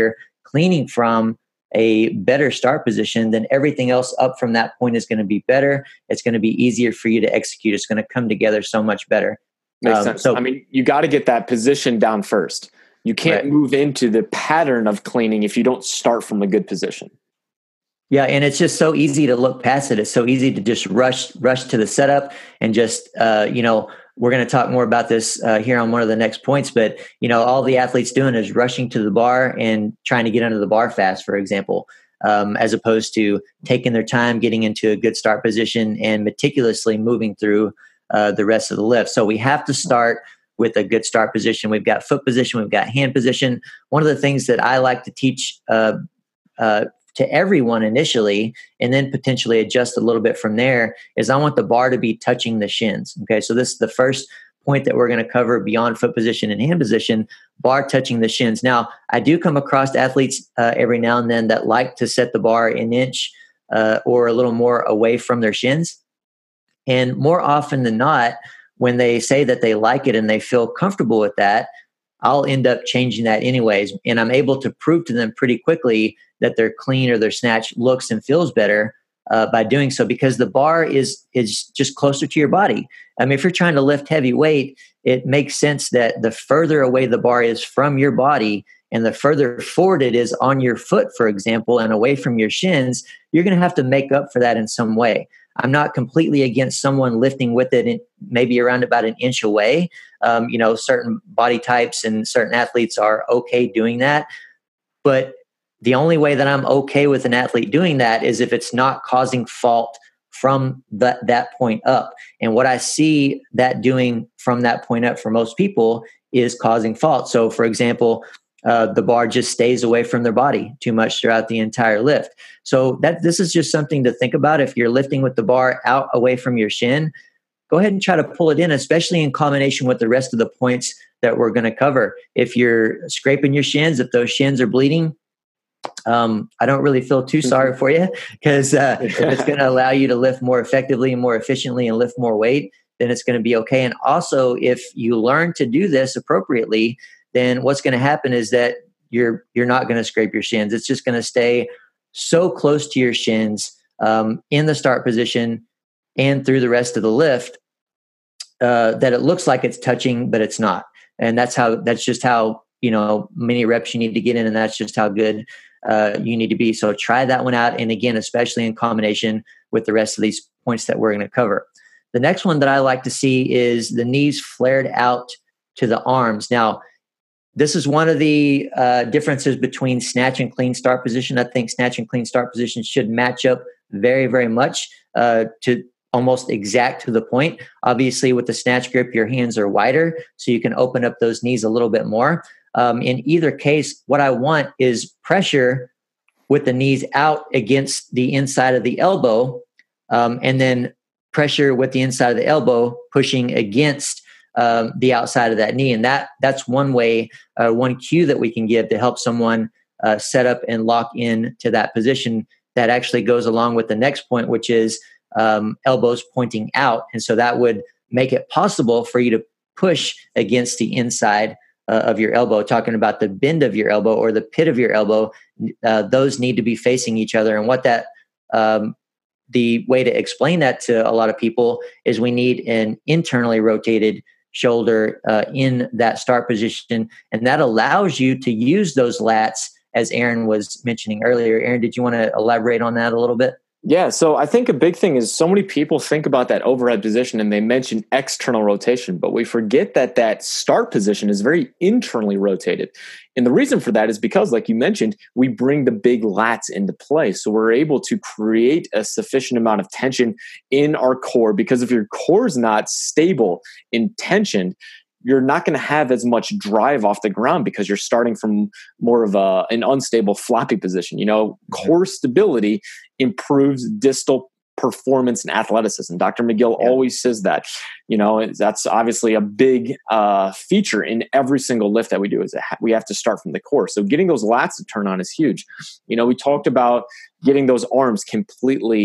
cleaning from a better start position, then everything else up from that point is going to be better. It's going to be easier for you to execute. It's going to come together so much better. Makes um, sense. So, I mean, you got to get that position down first. You can't right. move into the pattern of cleaning if you don't start from a good position. Yeah, and it's just so easy to look past it. It's so easy to just rush rush to the setup and just, uh, you know, we're going to talk more about this uh, here on one of the next points. But, you know, all the athletes doing is rushing to the bar and trying to get under the bar fast, for example, um, as opposed to taking their time, getting into a good start position and meticulously moving through uh, the rest of the lift. So we have to start with a good start position. We've got foot position. We've got hand position. One of the things that I like to teach uh, uh, to everyone initially, and then potentially adjust a little bit from there, is I want the bar to be touching the shins. Okay, so this is the first point that we're going to cover beyond foot position and hand position, bar touching the shins. Now, I do come across athletes uh, every now and then that like to set the bar an inch uh, or a little more away from their shins. And more often than not, when they say that they like it and they feel comfortable with that, I'll end up changing that anyways. And I'm able to prove to them pretty quickly that their clean or their snatch looks and feels better uh, by doing so, because the bar is is just closer to your body. I mean, if you're trying to lift heavy weight, it makes sense that the further away the bar is from your body and the further forward it is on your foot, for example, and away from your shins, you're going to have to make up for that in some way. I'm not completely against someone lifting with it in maybe around about an inch away. Um, you know, certain body types and certain athletes are okay doing that. But the only way that I'm okay with an athlete doing that is if it's not causing fault from that, that point up. And what I see that doing from that point up for most people is causing fault. So, for example, Uh, the bar just stays away from their body too much throughout the entire lift. So that this is just something to think about. If you're lifting with the bar out away from your shin, go ahead and try to pull it in, especially in combination with the rest of the points that we're going to cover. If you're scraping your shins, if those shins are bleeding, um, I don't really feel too sorry for you, because uh, if it's going to allow you to lift more effectively and more efficiently and lift more weight, then it's going to be okay. And also, if you learn to do this appropriately, then what's going to happen is that you're you're not going to scrape your shins. It's just going to stay so close to your shins um, in the start position and through the rest of the lift uh, that it looks like it's touching, but it's not. And that's how that's just how you know many reps you need to get in, and that's just how good uh, you need to be. So try that one out, and again, especially in combination with the rest of these points that we're going to cover. The next one that I like to see is the knees flared out to the arms. Now, this is one of the uh, differences between snatch and clean start position. I think snatch and clean start position should match up very, very much uh, to almost exact to the point. Obviously, with the snatch grip, your hands are wider, so you can open up those knees a little bit more. Um, in either case, what I want is pressure with the knees out against the inside of the elbow, um, and then pressure with the inside of the elbow pushing against Um, the outside of that knee. And that that's one way, uh, one cue that we can give to help someone uh, set up and lock in to that position. That actually goes along with the next point, which is um, elbows pointing out. And so that would make it possible for you to push against the inside uh, of your elbow. Talking about the bend of your elbow or the pit of your elbow, uh, those need to be facing each other. And what that um, the way to explain that to a lot of people is we need an internally rotated shoulder uh, in that start position. And that allows you to use those lats, as Aaron was mentioning earlier. Aaron, did you want to elaborate on that a little bit? Yeah. So I think a big thing is so many people think about that overhead position and they mention external rotation, but we forget that that start position is very internally rotated. And the reason for that is because, like you mentioned, we bring the big lats into play. So we're able to create a sufficient amount of tension in our core, because if your core is not stable in tension, you're not going to have as much drive off the ground because you're starting from more of a, an unstable floppy position. You know, core stability improves distal performance and athleticism. Doctor McGill yeah. always says that. You know, that's obviously a big uh, feature in every single lift that we do, is that we have to start from the core. So getting those lats to turn on is huge. You know, we talked about getting those arms completely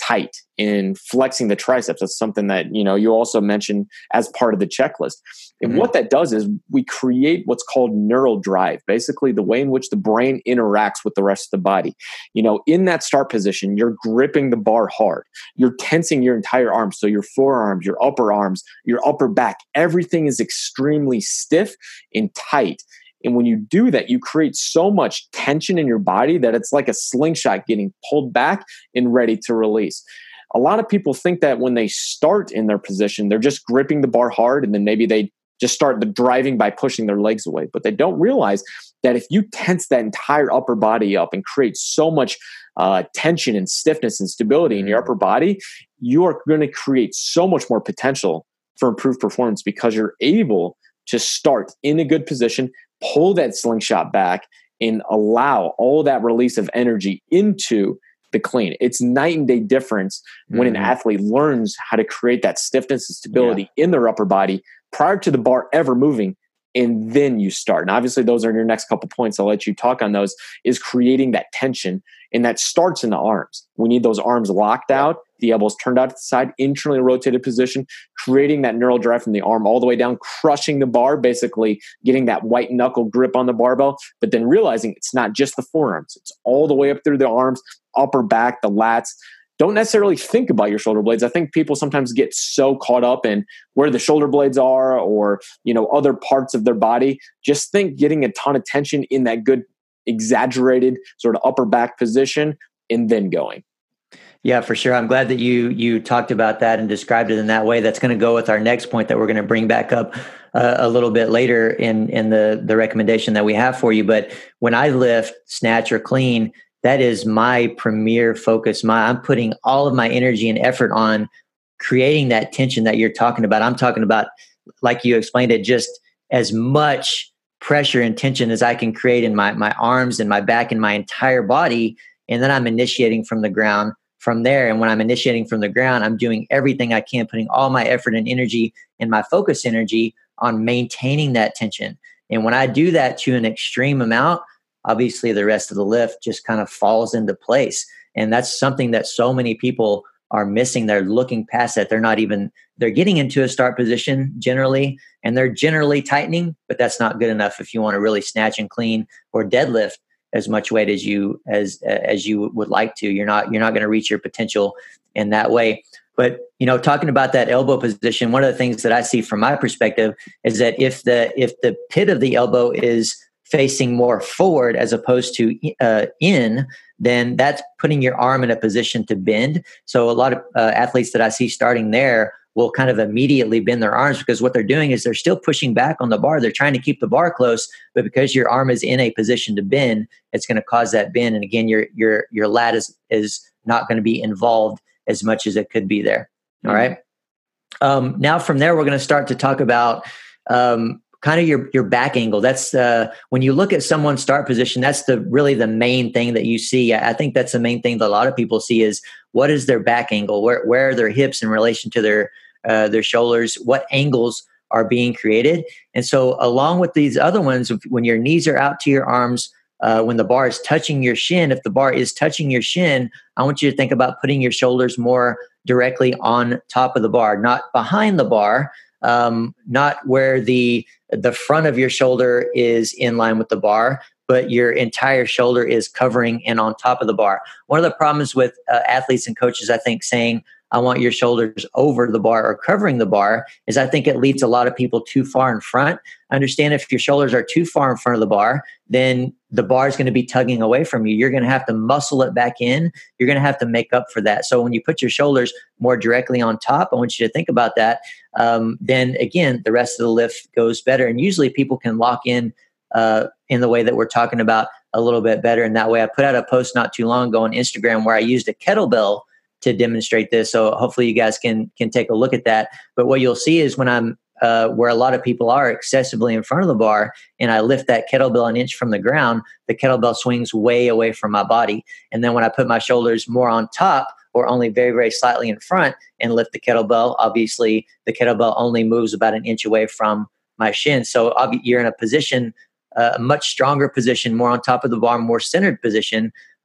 tight, in flexing the triceps. That's something that, you know, you also mentioned as part of the checklist. And Mm-hmm. what that does is we create what's called neural drive, basically the way in which the brain interacts with the rest of the body. You know, in that start position, you're gripping the bar hard. You're tensing your entire arm. So your forearms, your upper arms, your upper back, everything is extremely stiff and tight. And when you do that, you create so much tension in your body that it's like a slingshot getting pulled back and ready to release. A lot of people think that when they start in their position, they're just gripping the bar hard, and then maybe they just start the driving by pushing their legs away. But they don't realize that if you tense that entire upper body up and create so much uh, tension and stiffness and stability in your upper body, you are going to create so much more potential for improved performance, because you're able to start in a good position, pull that slingshot back, and allow all that release of energy into the clean. It's night and day difference when mm-hmm. an athlete learns how to create that stiffness and stability yeah. in their upper body prior to the bar ever moving, and then you start. And obviously those are your next couple points. I'll let you talk on those, is creating that tension, and that starts in the arms. We need those arms locked yeah. out, the elbows turned out to the side, internally rotated position, creating that neural drive from the arm all the way down, crushing the bar, basically getting that white knuckle grip on the barbell, but then realizing it's not just the forearms, it's all the way up through the arms, upper back, the lats. Don't necessarily think about your shoulder blades. I think people sometimes get so caught up in where the shoulder blades are, or, you know, other parts of their body. Just think getting a ton of tension in that good, exaggerated sort of upper back position, and then going. Yeah, for sure. I'm glad that you you talked about that and described it in that way. That's going to go with our next point that we're going to bring back up uh, a little bit later in in the the recommendation that we have for you. But when I lift, snatch, or clean, that is my premier focus. My I'm putting all of my energy and effort on creating that tension that you're talking about. I'm talking about, like you explained it, just as much pressure and tension as I can create in my my arms and my back and my entire body. And then I'm initiating from the ground from there. And when I'm initiating from the ground, I'm doing everything I can, putting all my effort and energy and my focus energy on maintaining that tension. And when I do that to an extreme amount, obviously the rest of the lift just kind of falls into place. And that's something that so many people are missing. They're looking past that. They're not even, they're getting into a start position generally, and they're generally tightening, but that's not good enough if you want to really snatch and clean or deadlift as much weight as you as as you would like to. You're not you're not going to reach your potential in that way. But, you know, talking about that elbow position, one of the things that I see from my perspective is that if the if the pit of the elbow is facing more forward as opposed to uh, in, then that's putting your arm in a position to bend. So a lot of uh, athletes that I see starting there will kind of immediately bend their arms, because what they're doing is they're still pushing back on the bar. They're trying to keep the bar close, but because your arm is in a position to bend, it's going to cause that bend. And again, your your your lat is is not going to be involved as much as it could be there. All mm-hmm. right. Um, now from there, we're going to start to talk about um, kind of your your back angle. That's uh, when you look at someone's start position, that's the really the main thing that you see. I think that's the main thing that a lot of people see is, what is their back angle? Where where are their hips in relation to their uh, their shoulders? What angles are being created? And so along with these other ones, when your knees are out to your arms, uh, when the bar is touching your shin, if the bar is touching your shin, I want you to think about putting your shoulders more directly on top of the bar, not behind the bar, um, not where the the front of your shoulder is in line with the bar, but your entire shoulder is covering and on top of the bar. One of the problems with uh, athletes and coaches, I think, saying, I want your shoulders over the bar or covering the bar, is I think it leads a lot of people too far in front. Understand, if your shoulders are too far in front of the bar, then the bar is going to be tugging away from you. You're going to have to muscle it back in. You're going to have to make up for that. So when you put your shoulders more directly on top, I want you to think about that. Um, then again, the rest of the lift goes better. And usually people can lock in uh, in the way that we're talking about a little bit better. And that way, I put out a post not too long ago on Instagram where I used a kettlebell to demonstrate this. So hopefully you guys can can take a look at that. But what you'll see is when I'm uh, where a lot of people are excessively in front of the bar, and I lift that kettlebell an inch from the ground, the kettlebell swings way away from my body. And then when I put my shoulders more on top or only very, very slightly in front and lift the kettlebell, obviously the kettlebell only moves about an inch away from my shin. So you're in a position, uh, a much stronger position, more on top of the bar, more centered position,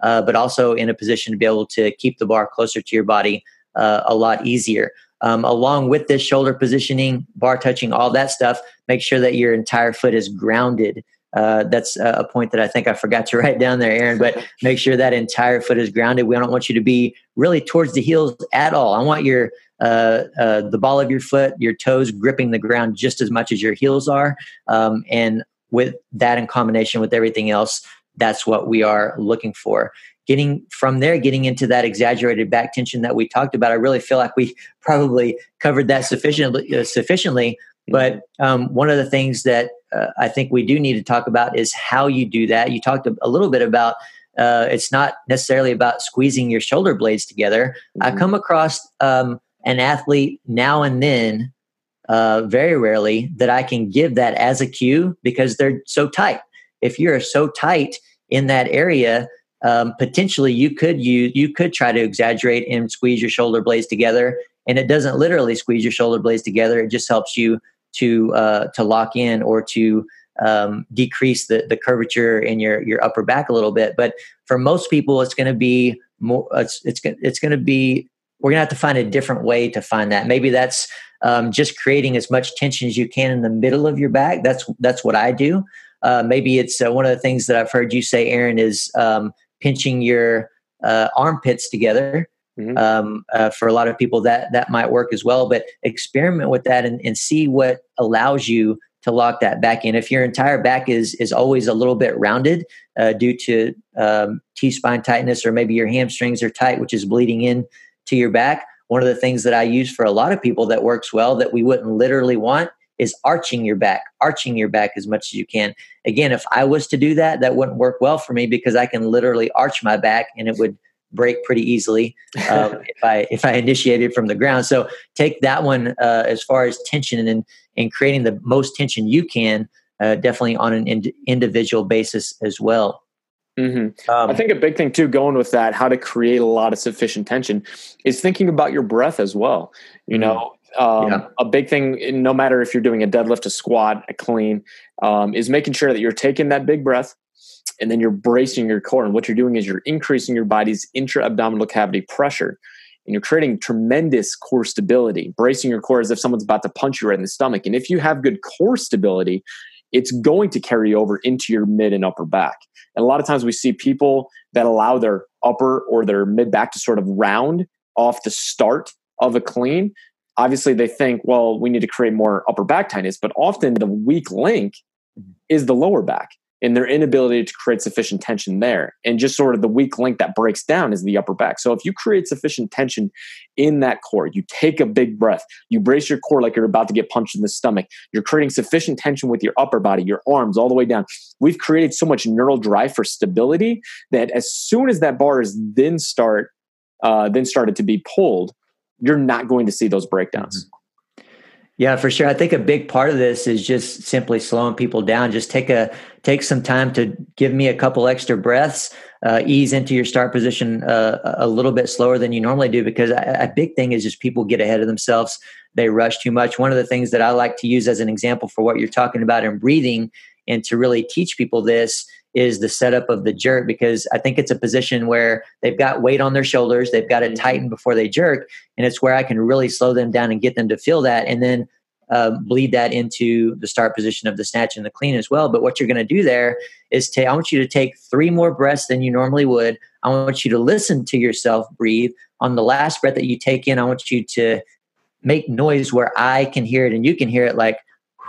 uh, but also in a position to be able to keep the bar closer to your body uh, a lot easier. Um, along with this shoulder positioning, bar touching, all that stuff, make sure that your entire foot is grounded. Uh, that's a point that I think I forgot to write down there, Aaron, but make sure that entire foot is grounded. We don't want you to be really towards the heels at all. I want your uh, uh, the ball of your foot, your toes gripping the ground just as much as your heels are. Um, and with that in combination with everything else, that's what we are looking for. Getting from there, getting into that exaggerated back tension that we talked about, I really feel like we probably covered that sufficiently. Uh, sufficiently. But um, one of the things that uh, I think we do need to talk about is how you do that. You talked a, a little bit about uh, it's not necessarily about squeezing your shoulder blades together. Mm-hmm. I come across um, an athlete now and then, uh, very rarely, that I can give that as a cue because they're so tight. If you're so tight in that area, um, potentially you could use, you could try to exaggerate and squeeze your shoulder blades together. And it doesn't literally squeeze your shoulder blades together. It just helps you to uh, to lock in or to um, decrease the, the curvature in your, your upper back a little bit. But for most people, it's going to be more. It's it's it's going to be. We're going to have to find a different way to find that. Maybe that's um, just creating as much tension as you can in the middle of your back. That's that's what I do. Uh, maybe it's uh, one of the things that I've heard you say, Aaron, is um, pinching your uh, armpits together. Mm-hmm. Um, uh, for a lot of people, that that might work as well. But experiment with that and, and see what allows you to lock that back in. If your entire back is is always a little bit rounded uh, due to um, T-spine tightness, or maybe your hamstrings are tight, which is bleeding in to your back, one of the things that I use for a lot of people that works well that we wouldn't literally want is arching your back, arching your back as much as you can. Again, if I was to do that, that wouldn't work well for me because I can literally arch my back and it would break pretty easily um, if I if I initiated from the ground. So take that one uh, as far as tension and and creating the most tension you can, uh, definitely on an ind- individual basis as well. Mm-hmm. Um, I think a big thing too, going with that, how to create a lot of sufficient tension, is thinking about your breath as well. You mm-hmm. know, um, yeah. a big thing, no matter if you're doing a deadlift, a squat, a clean, um, is making sure that you're taking that big breath. And then you're bracing your core. And what you're doing is you're increasing your body's intra-abdominal cavity pressure. And you're creating tremendous core stability, bracing your core as if someone's about to punch you right in the stomach. And if you have good core stability, it's going to carry over into your mid and upper back. And a lot of times we see people that allow their upper or their mid back to sort of round off the start of a clean. Obviously, they think, well, we need to create more upper back tightness. But often the weak link is the lower back, and their inability to create sufficient tension there. And just sort of the weak link that breaks down is the upper back. So if you create sufficient tension in that core, you take a big breath, you brace your core like you're about to get punched in the stomach, you're creating sufficient tension with your upper body, your arms all the way down. We've created so much neural drive for stability that as soon as that bar is then start, uh, then started to be pulled, you're not going to see those breakdowns. Mm-hmm. Yeah, for sure. I think a big part of this is just simply slowing people down. Just take a take some time to give me a couple extra breaths, uh, ease into your start position uh, a little bit slower than you normally do, because a, a big thing is just people get ahead of themselves. They rush too much. One of the things that I like to use as an example for what you're talking about in breathing and to really teach people this is the setup of the jerk, because I think it's a position where they've got weight on their shoulders. They've got to tighten before they jerk. And it's where I can really slow them down and get them to feel that, and then uh, bleed that into the start position of the snatch and the clean as well. But what you're going to do there is take, I want you to take three more breaths than you normally would. I want you to listen to yourself breathe. On the last breath that you take in, I want you to make noise where I can hear it and you can hear it, like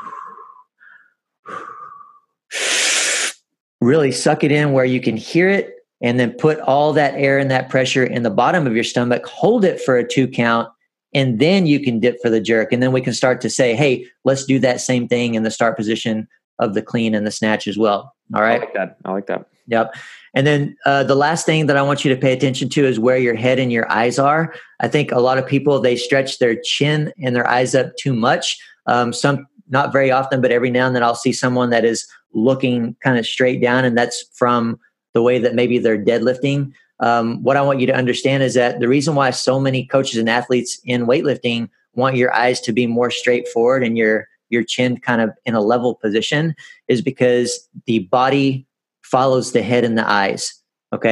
really suck it in where you can hear it, and then put all that air and that pressure in the bottom of your stomach, hold it for a two count, and then you can dip for the jerk. And then we can start to say, hey, let's do that same thing in the start position of the clean and the snatch as well. All right. I like that. I like that. Yep. And then uh, the last thing that I want you to pay attention to is where your head and your eyes are. I think a lot of people, they stretch their chin and their eyes up too much. Um, some, not very often, but every now and then I'll see someone that is looking kind of straight down, and that's from the way that maybe they're deadlifting. Um, what I want you to understand is that the reason why so many coaches and athletes in weightlifting want your eyes to be more straightforward and your your chin kind of in a level position is because the body follows the head and the eyes. Okay.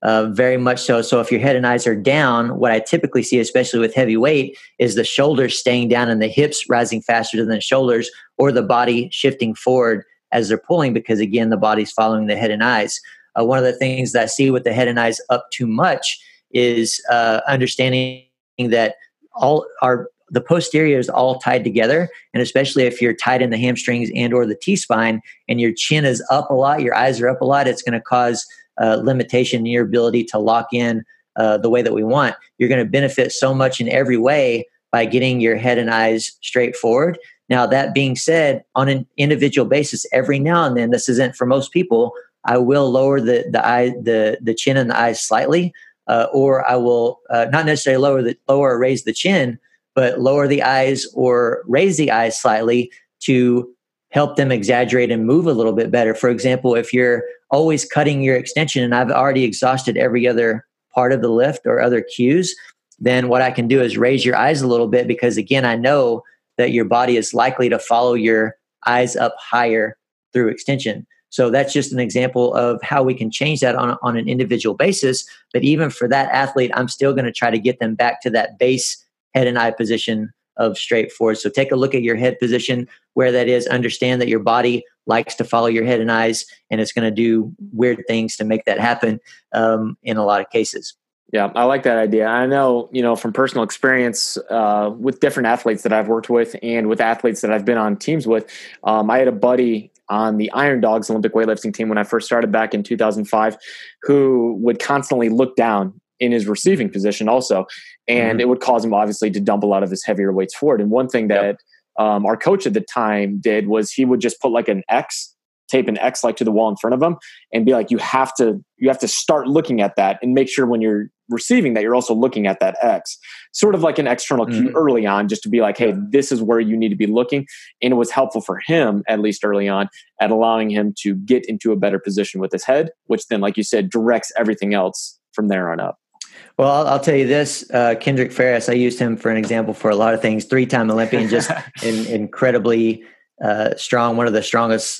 Uh, very much so. So if your head and eyes are down, what I typically see, especially with heavy weight, is the shoulders staying down and the hips rising faster than the shoulders, or the body shifting forward as they're pulling, because again, the body's following the head and eyes. Uh, one of the things that I see with the head and eyes up too much is uh, understanding that all our the posterior is all tied together, and especially if you're tied in the hamstrings and or the T-spine, and your chin is up a lot, your eyes are up a lot, it's going to cause uh, limitation in your ability to lock in uh, the way that we want. You're going to benefit so much in every way by getting your head and eyes straight forward. Now, that being said, on an individual basis, every now and then, this isn't for most people, I will lower the the eye the the chin and the eyes slightly, uh, or I will uh, not necessarily lower the lower or raise the chin, but lower the eyes or raise the eyes slightly to help them exaggerate and move a little bit better. For example, if you're always cutting your extension and I've already exhausted every other part of the lift or other cues, then what I can do is raise your eyes a little bit, because again, I know that your body is likely to follow your eyes up higher through extension. So that's just an example of how we can change that on, on an individual basis. But even for that athlete, I'm still going to try to get them back to that base head and eye position of straight forward. So take a look at your head position, where that is. Understand that your body likes to follow your head and eyes, and it's going to do weird things to make that happen um, in a lot of cases. Yeah, I like that idea. I know, you know, from personal experience uh, with different athletes that I've worked with and with athletes that I've been on teams with. Um, I had a buddy on the Iron Dogs Olympic weightlifting team when I first started back in two thousand five, who would constantly look down in his receiving position also. And mm-hmm. it would cause him obviously to dump a lot of his heavier weights forward. And one thing that yep. um, our coach at the time did was he would just put like an X, tape an X like to the wall in front of him, and be like, you have to, you have to start looking at that and make sure when you're receiving that you're also looking at that X, sort of like an external cue mm-hmm. early on, just to be like, hey, this is where you need to be looking. And it was helpful for him, at least early on, at allowing him to get into a better position with his head, which then, like you said, directs everything else from there on up. Well, I'll, I'll tell you this, uh, Kendrick Ferris, I used him for an example for a lot of things. Three-time Olympian, just in, incredibly uh, strong, one of the strongest,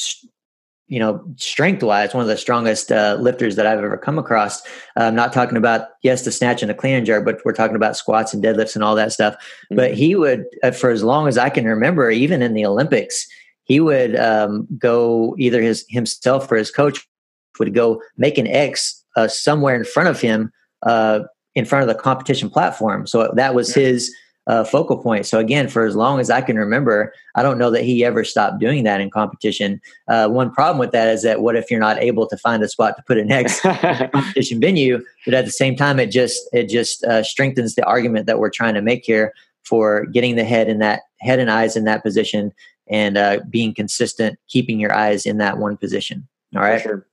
you know, strength-wise, one of the strongest uh, lifters that I've ever come across. Uh, I'm not talking about, yes, the snatch and the clean and jerk, but we're talking about squats and deadlifts and all that stuff. Mm-hmm. But he would, uh, for as long as I can remember, even in the Olympics, he would um, go, either his himself or his coach would go make an X uh, somewhere in front of him, uh, in front of the competition platform. So that was his uh, focal point. So again, for as long as I can remember, I don't know that he ever stopped doing that in competition. Uh, one problem with that is that what if you're not able to find a spot to put an X in the competition venue? But at the same time, it just it just uh, strengthens the argument that we're trying to make here for getting the head in that head and eyes in that position, and uh, being consistent, keeping your eyes in that one position. All right. For sure.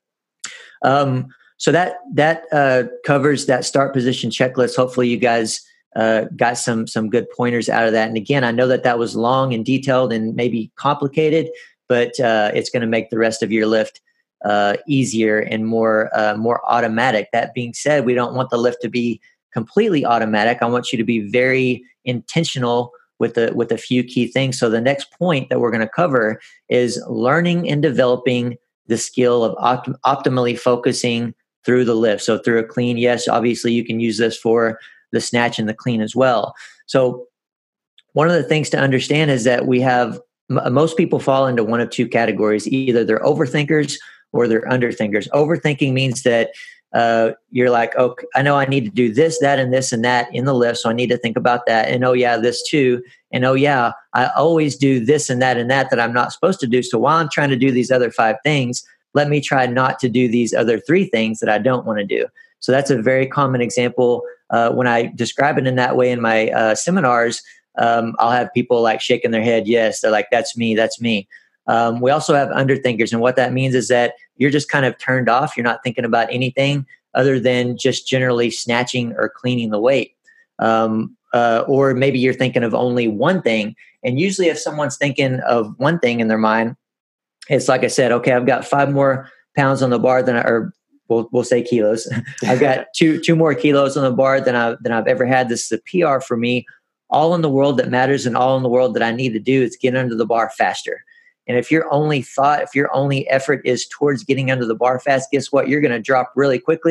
Um, So that that uh, covers that start position checklist. Hopefully, you guys uh, got some some good pointers out of that. And again, I know that that was long and detailed and maybe complicated, but uh, it's going to make the rest of your lift uh, easier and more uh, more automatic. That being said, we don't want the lift to be completely automatic. I want you to be very intentional with the with a few key things. So the next point that we're going to cover is learning and developing the skill of opt- optimally focusing through the lift. So through a clean, yes, obviously you can use this for the snatch and the clean as well. So one of the things to understand is that we have, m- most people fall into one of two categories. Either they're overthinkers or they're underthinkers. Overthinking means that uh, you're like, oh, I know I need to do this, that, and this and that in the lift. So I need to think about that. And oh yeah, this too. And oh yeah, I always do this and that and that that I'm not supposed to do. So while I'm trying to do these other five things, let me try not to do these other three things that I don't want to do. So that's a very common example. Uh, when I describe it in that way in my uh, seminars, um, I'll have people like shaking their head. Yes, they're like, that's me, that's me. Um, we also have underthinkers. And what that means is that you're just kind of turned off. You're not thinking about anything other than just generally snatching or cleaning the weight. Um, uh, or maybe you're thinking of only one thing. And usually if someone's thinking of one thing in their mind, it's like I said, okay, I've got five more pounds on the bar than I, or we'll, we'll say kilos. I've got two two more kilos on the bar than I than I've ever had. This is a P R for me. All in the world that matters and all in the world that I need to do is get under the bar faster. And if your only thought, if your only effort is towards getting under the bar fast, guess what? You're going to drop really quickly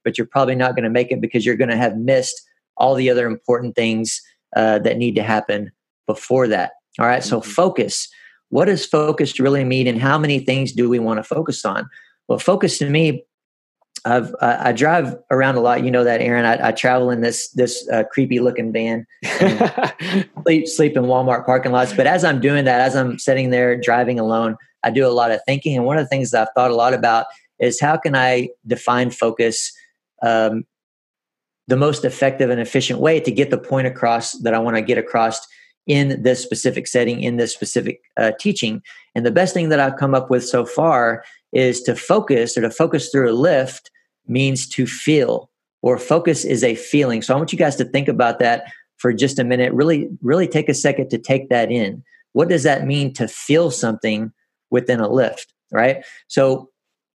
but you're probably not going to make it because you're going to have missed all the other important things uh, that need to happen before that. All right. So focus. What does focus really mean, and how many things do we want to focus on? Well, focus to me, I've, I, I drive around a lot. You know that, Aaron. I, I travel in this this uh, creepy looking van, and sleep, sleep in Walmart parking lots. But as I'm doing that, as I'm sitting there driving alone, I do a lot of thinking. And one of the things that I've thought a lot about is how can I define focus um, the most effective and efficient way to get the point across that I want to get across in this specific setting, in this specific uh, teaching. And the best thing that I've come up with so far is to focus, or to focus through a lift means to feel, or focus is a feeling. So I want you guys to think about that for just a minute. Really, really take a second to take that in. What does that mean to feel something within a lift, right? So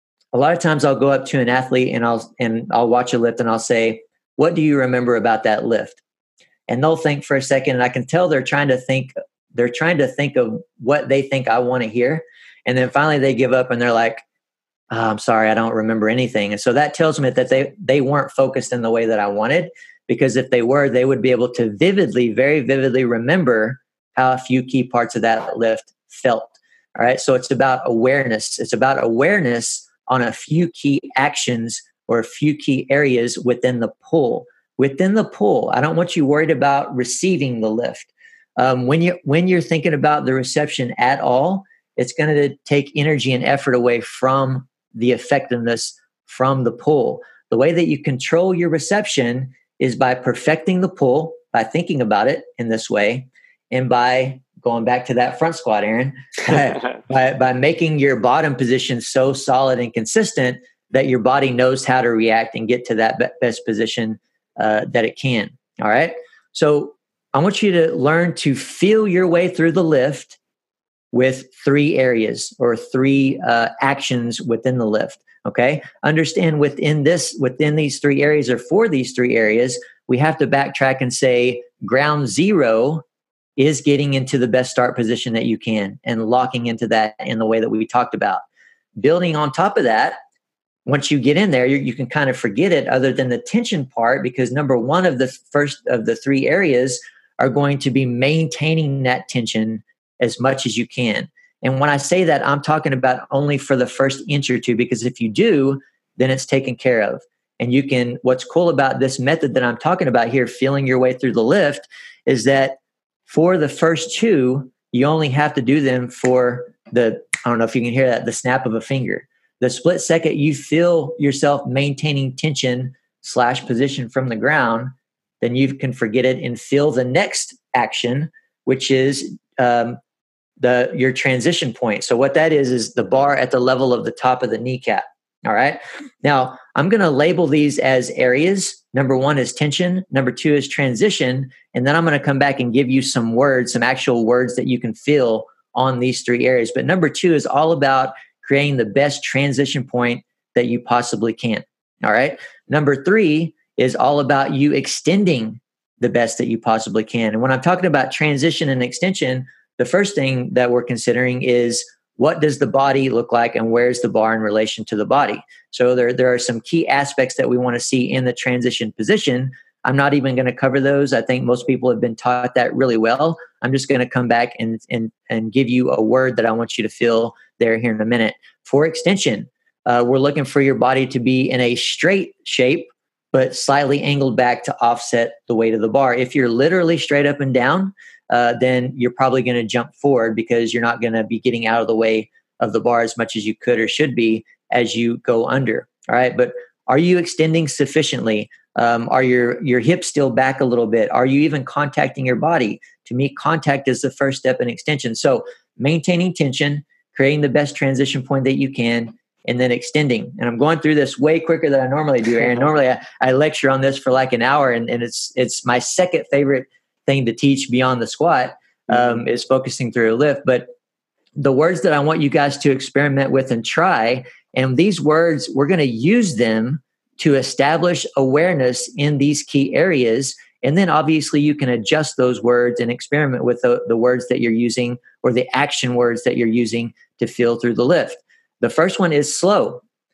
a lot of times I'll go up to an athlete and I'll and I'll watch a lift and I'll say, "What do you remember about that lift?" And they'll think for a second, and I can tell they're trying to think, they're trying to think of what they think I want to hear. And then finally they give up and they're like, oh, I'm sorry, I don't remember anything. And so that tells me that they, they weren't focused in the way that I wanted, because if they were, they would be able to vividly, very vividly remember how a few key parts of that lift felt. All right. So it's about awareness. It's about awareness on a few key actions or a few key areas within the pull. Within the pull, I don't want you worried about receiving the lift. Um, when you when you're thinking about the reception at all, it's going to take energy and effort away from the effectiveness from the pull. The way that you control your reception is by perfecting the pull, by thinking about it in this way, and by going back to that front squat, Aaron, by, by, by making your bottom position so solid and consistent that your body knows how to react and get to that be- best position Uh, that it can. All right. So I want you to learn to feel your way through the lift with three areas or three uh, actions within the lift. Okay. Understand within this, within these three areas, or for these three areas, we have to backtrack and say ground zero is getting into the best start position that you can and locking into that in the way that we talked about. Building on top of that, once you get in there, you, you can kind of forget it other than the tension part, because number one of the first of the three areas are going to be maintaining that tension as much as you can. And when I say that, I'm talking about only for the first inch or two, because if you do, then it's taken care of. And you can, what's cool about this method that I'm talking about here, feeling your way through the lift, is that for the first two, you only have to do them for the, I don't know if you can hear that, the snap of a finger. The split second you feel yourself maintaining tension slash position from the ground, then you can forget it and feel the next action, which is um, the your transition point. So what that is, is the bar at the level of the top of the kneecap. All right. Now I'm going to label these as areas. Number one is tension. Number two is transition. And then I'm going to come back and give you some words, some actual words that you can feel on these three areas. But number two is all about creating the best transition point that you possibly can. All right. Number three is all about you extending the best that you possibly can. And when I'm talking about transition and extension, the first thing that we're considering is, what does the body look like and where's the bar in relation to the body? So there, there are some key aspects that we want to see in the transition position. I'm not even going to cover those. I think most people have been taught that really well. I'm just going to come back and, and, and give you a word that I want you to feel there here in a minute. For extension, uh, we're looking for your body to be in a straight shape, but slightly angled back to offset the weight of the bar. If you're literally straight up and down, uh, then you're probably going to jump forward because you're not going to be getting out of the way of the bar as much as you could or should be as you go under. All right. But are you extending sufficiently? Um, are your, your hips still back a little bit? Are you even contacting your body? To me, contact is the first step in extension. So maintaining tension, creating the best transition point that you can, and then extending. And I'm going through this way quicker than I normally do, Aaron. Normally I, I lecture on this for like an hour, and, and it's it's my second favorite thing to teach beyond the squat, um, is focusing through a lift. But the words that I want you guys to experiment with and try, and these words, we're going to use them to establish awareness in these key areas. And then obviously you can adjust those words and experiment with the, the words that you're using, or the action words that you're using to feel through the lift. The first one is slow.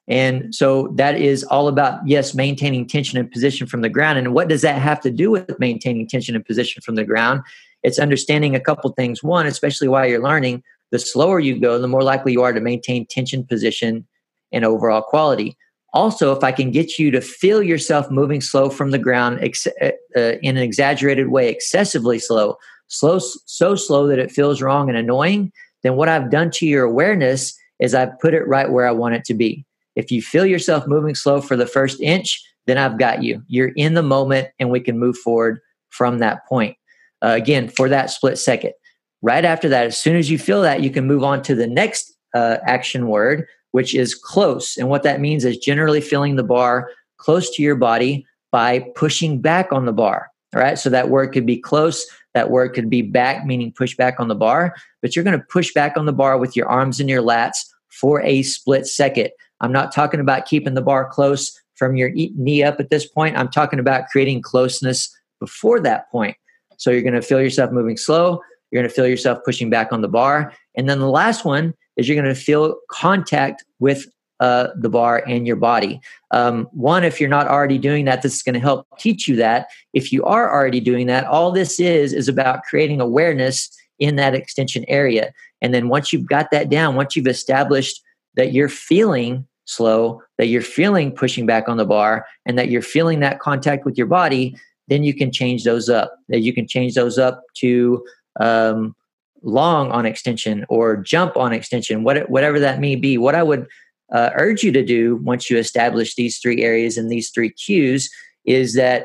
And so that is all about, yes, maintaining tension and position from the ground. And what does that have to do with maintaining tension and position from the ground? It's understanding a couple things. One, especially while you're learning, the slower you go, the more likely you are to maintain tension, position, and overall quality. Also, if I can get you to feel yourself moving slow from the ground ex- uh, in an exaggerated way, excessively slow, slow, so slow that it feels wrong and annoying, then what I've done to your awareness is I've put it right where I want it to be. If you feel yourself moving slow for the first inch, then I've got you. You're in the moment and we can move forward from that point. Uh, again, for that split second. Right after that, as soon as you feel that, you can move on to the next uh, action word, which is close. And what that means is generally feeling the bar close to your body by pushing back on the bar. All right. So that word could be close. That word could be back, meaning push back on the bar. But you're going to push back on the bar with your arms in your lats for a split second. I'm not talking about keeping the bar close from your knee up at this point. I'm talking about creating closeness before that point. So you're going to feel yourself moving slow. You're going to feel yourself pushing back on the bar. And then the last one is you're going to feel contact with uh, the bar and your body. Um, one, if you're not already doing that, this is going to help teach you that. If you are already doing that, all this is is about creating awareness in that extension area. And then once you've got that down, once you've established that you're feeling slow, that you're feeling pushing back on the bar, and that you're feeling that contact with your body, then you can change those up. That you can change those up to um, long on extension or jump on extension, what, whatever that may be. What I would uh, urge you to do once you establish these three areas and these three cues is that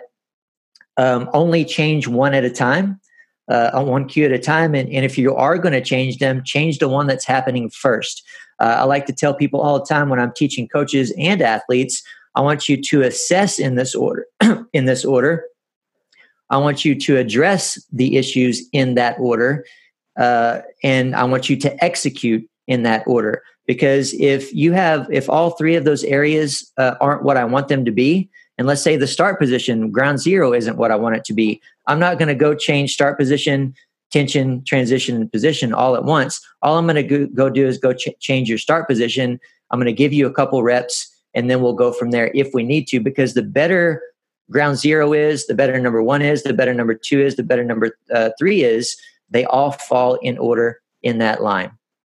um, only change one at a time, uh, on one cue at a time. And, and if you are going to change them, change the one that's happening first. Uh, I like to tell people all the time when I'm teaching coaches and athletes, I want you to assess in this order. in this order, I want you to address the issues in that order, uh, and I want you to execute in that order. Because if you have, if all three of those areas uh, aren't what I want them to be, and let's say the start position, ground zero, isn't what I want it to be, I'm not going to go change start position, tension, transition, and position all at once. All I'm going to go, go do is go ch- change your start position. I'm going to give you a couple reps, and then we'll go from there if we need to, because the better ground zero is, the better number one is, the better number two is, the better number uh, three is. They all fall in order in that line.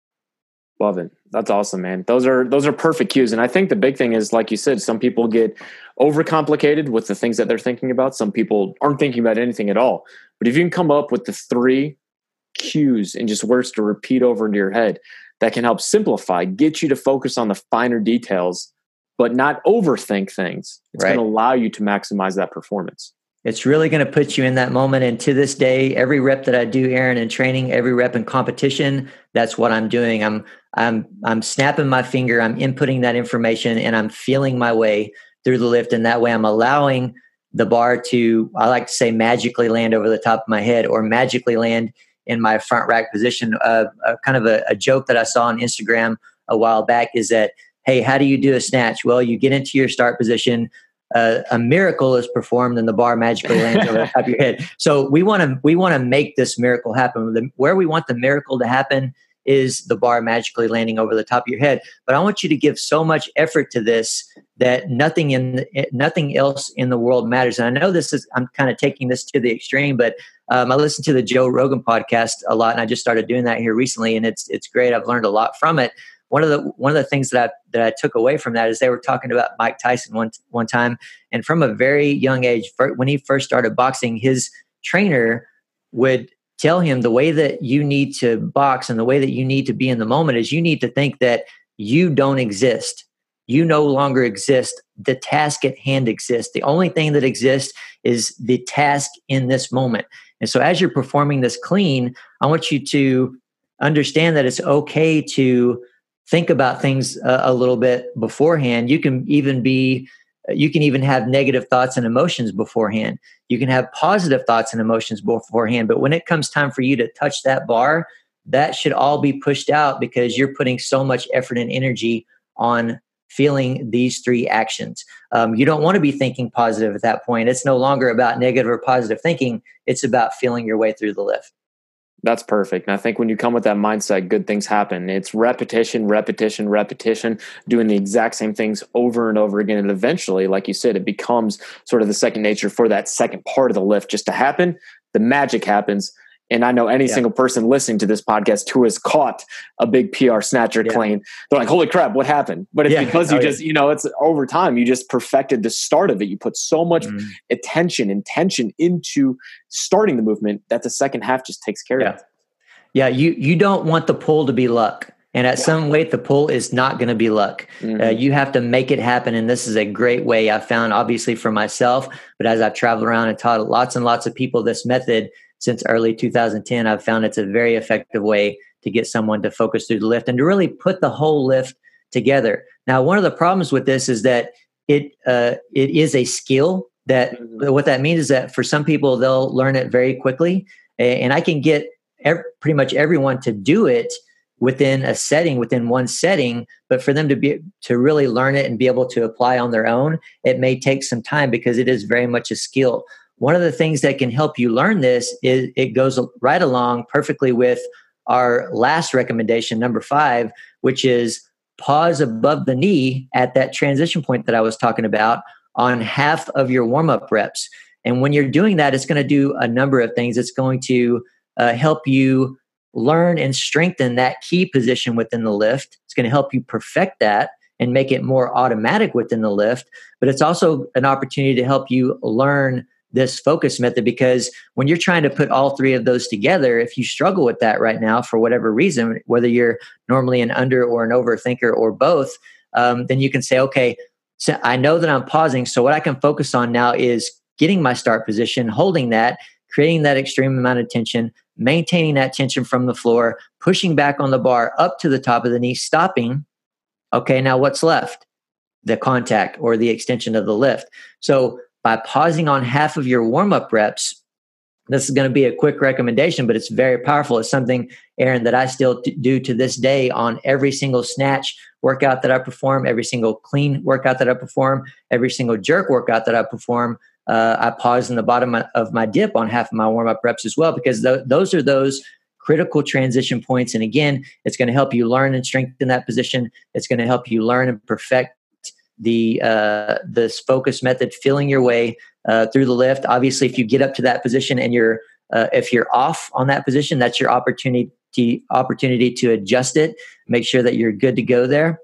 Love it. That's awesome, man. Those are those are perfect cues. And I think the big thing is, like you said, some people get overcomplicated with the things that they're thinking about. Some people aren't thinking about anything at all. But if you can come up with the three cues and just words to repeat over into your head, that can help simplify, get you to focus on the finer details, but not overthink things. It's right. going to allow you to maximize that performance. It's really going to put you in that moment. And to this day, every rep that I do, Aaron, in training, every rep in competition, that's what I'm doing. I'm I'm I'm snapping my finger, I'm inputting that information, and I'm feeling my way through the lift. And that way I'm allowing the bar to, I like to say, magically land over the top of my head or magically land in my front rack position. Uh, uh, kind of a, a joke that I saw on Instagram a while back is that, hey, how do you do a snatch? Well, you get into your start position, Uh, a miracle is performed and the bar magically lands over the top of your head. So we want to we want to make this miracle happen. The, where we want the miracle to happen is the bar magically landing over the top of your head. But I want you to give so much effort to this that nothing in the, nothing else in the world matters. And I know this is I'm kind of taking this to the extreme, but um, I listen to the Joe Rogan podcast a lot, and I just started doing that here recently, and it's it's great. I've learned a lot from it. One of the one of the things that I that I took away from that is they were talking about Mike Tyson one one time, and from a very young age, when he first started boxing, his trainer would tell him the way that you need to box and the way that you need to be in the moment is you need to think that you don't exist. You no longer exist. The task at hand exists. The only thing that exists is the task in this moment. And so as you're performing this clean, I want you to understand that it's okay to think about things uh, a little bit beforehand. You can even be, you can even have negative thoughts and emotions beforehand. You can have positive thoughts and emotions beforehand. But when it comes time for you to touch that bar, that should all be pushed out because you're putting so much effort and energy on feeling these three actions. Um, you don't want to be thinking positive at that point. It's no longer about negative or positive thinking. It's about feeling your way through the lift. That's perfect. And I think when you come with that mindset, good things happen. It's repetition, repetition, repetition, doing the exact same things over and over again. And eventually, like you said, it becomes sort of the second nature for that second part of the lift just to happen. The magic happens. And I know any yeah. single person listening to this podcast who has caught a big P R snatcher yeah. clean, they're like, holy crap, what happened? But it's yeah. because you oh, just, yeah. you know, it's over time, you just perfected the start of it. You put so much mm. attention, intention into starting the movement that the second half just takes care yeah. of it. Yeah, you you don't want the pull to be luck. And at yeah. some weight, the pull is not going to be luck. Mm-hmm. Uh, you have to make it happen. And this is a great way I found, obviously, for myself. But as I've traveled around and taught lots and lots of people this method, since early two thousand ten, I've found it's a very effective way to get someone to focus through the lift and to really put the whole lift together. Now, one of the problems with this is that it uh, it is a skill that mm-hmm. what that means is that for some people, they'll learn it very quickly. And I can get every, pretty much everyone to do it within a setting, within one setting. But for them to be to really learn it and be able to apply on their own, it may take some time because it is very much a skill. One of the things that can help you learn this is it goes right along perfectly with our last recommendation, number five, which is pause above the knee at that transition point that I was talking about on half of your warm-up reps. And when you're doing that, it's going to do a number of things. It's going to uh, help you learn and strengthen that key position within the lift. It's going to help you perfect that and make it more automatic within the lift. But it's also an opportunity to help you learn this focus method, because when you're trying to put all three of those together, if you struggle with that right now for whatever reason, whether you're normally an under or an overthinker or both, um, then you can say, okay, so I know that I'm pausing. So what I can focus on now is getting my start position, holding that, creating that extreme amount of tension, maintaining that tension from the floor, pushing back on the bar up to the top of the knee, stopping. Okay, now what's left? The contact or the extension of the lift. So by pausing on half of your warm-up reps, this is going to be a quick recommendation, but it's very powerful. It's something, Aaron, that I still t- do to this day on every single snatch workout that I perform, every single clean workout that I perform, every single jerk workout that I perform. Uh, I pause in the bottom of my dip on half of my warm-up reps as well, because th- those are those critical transition points. And again, it's going to help you learn and strengthen that position. It's going to help you learn and perfect the uh, this focus method, feeling your way uh, through the lift. Obviously, if you get up to that position and you're uh, if you're off on that position, that's your opportunity opportunity to adjust it. Make sure that you're good to go there.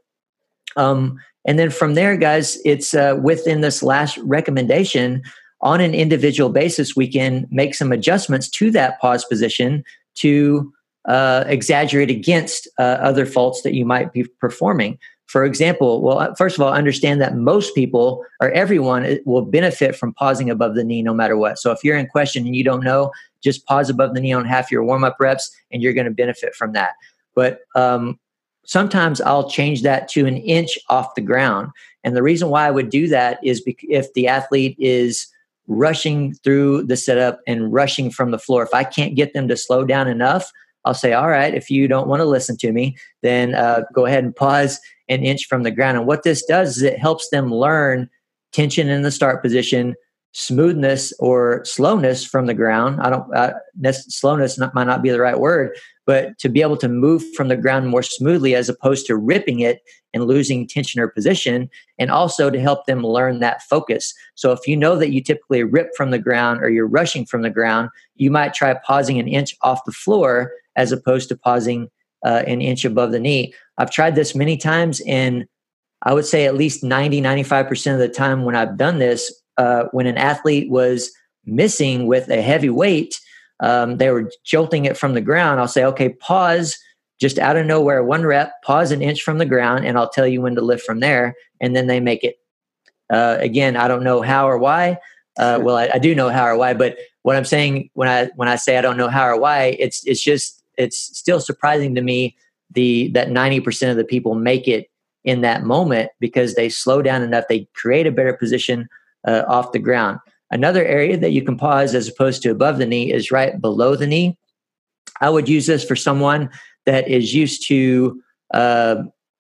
Um, and then from there, guys, it's uh, within this last recommendation on an individual basis, we can make some adjustments to that pause position to uh, exaggerate against uh, other faults that you might be performing. For example, well, first of all, understand that most people or everyone will benefit from pausing above the knee no matter what. So if you're in question and you don't know, just pause above the knee on half your warm-up reps and you're going to benefit from that. But um, sometimes I'll change that to an inch off the ground. And the reason why I would do that is because if the athlete is rushing through the setup and rushing from the floor, if I can't get them to slow down enough, I'll say, all right, if you don't want to listen to me, then uh, go ahead and pause an inch from the ground. And what this does is it helps them learn tension in the start position, smoothness or slowness from the ground. I don't, uh, slowness not, might not be the right word, but to be able to move from the ground more smoothly as opposed to ripping it and losing tension or position, and also to help them learn that focus. So if you know that you typically rip from the ground or you're rushing from the ground, you might try pausing an inch off the floor as opposed to pausing uh, an inch above the knee. I've tried this many times, and I would say at least ninety, ninety-five percent of the time when I've done this, uh, when an athlete was missing with a heavy weight, um, they were jolting it from the ground, I'll say, okay, pause just out of nowhere, one rep, pause an inch from the ground, and I'll tell you when to lift from there, and then they make it. Uh, again, I don't know how or why. Uh, well, I, I do know how or why, but what I'm saying when I when I say I don't know how or why, it's it's just it's still surprising to me the that ninety percent of the people make it in that moment because they slow down enough, they create a better position uh, off the ground. Another area that you can pause as opposed to above the knee is right below the knee. I would use this for someone that is used to uh,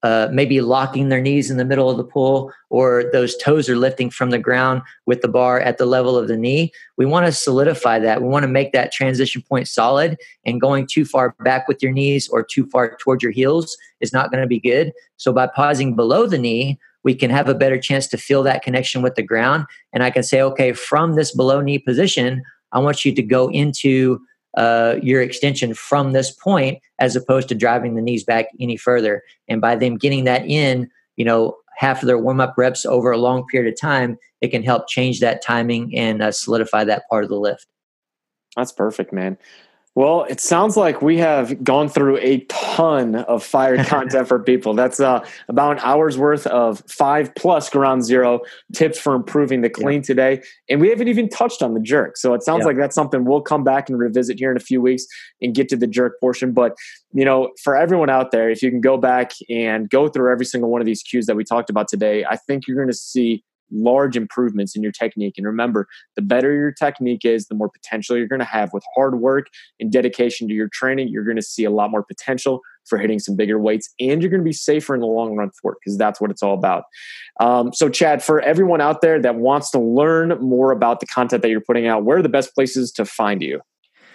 uh, maybe locking their knees in the middle of the pull, or those toes are lifting from the ground with the bar at the level of the knee. We want to solidify that. We want to make that transition point solid, and going too far back with your knees or too far towards your heels is not going to be good. So by pausing below the knee, we can have a better chance to feel that connection with the ground. And I can say, okay, from this below knee position, I want you to go into uh, your extension from this point, as opposed to driving the knees back any further. And by them getting that in, you know, half of their warm-up reps over a long period of time, it can help change that timing and uh, solidify that part of the lift. That's perfect, man. Well, it sounds like we have gone through a ton of fire content for people. That's uh, about an hour's worth of five plus ground zero tips for improving the clean yeah. today. And we haven't even touched on the jerk. So it sounds yeah. like that's something we'll come back and revisit here in a few weeks and get to the jerk portion. But, you know, for everyone out there, if you can go back and go through every single one of these cues that we talked about today, I think you're going to see large improvements in your technique. And remember, the better your technique is, the more potential you're going to have. With hard work and dedication to your training, you're going to see a lot more potential for hitting some bigger weights, and you're going to be safer in the long run for it, because that's what it's all about. Um, so Chad, for everyone out there that wants to learn more about the content that you're putting out, where are the best places to find you?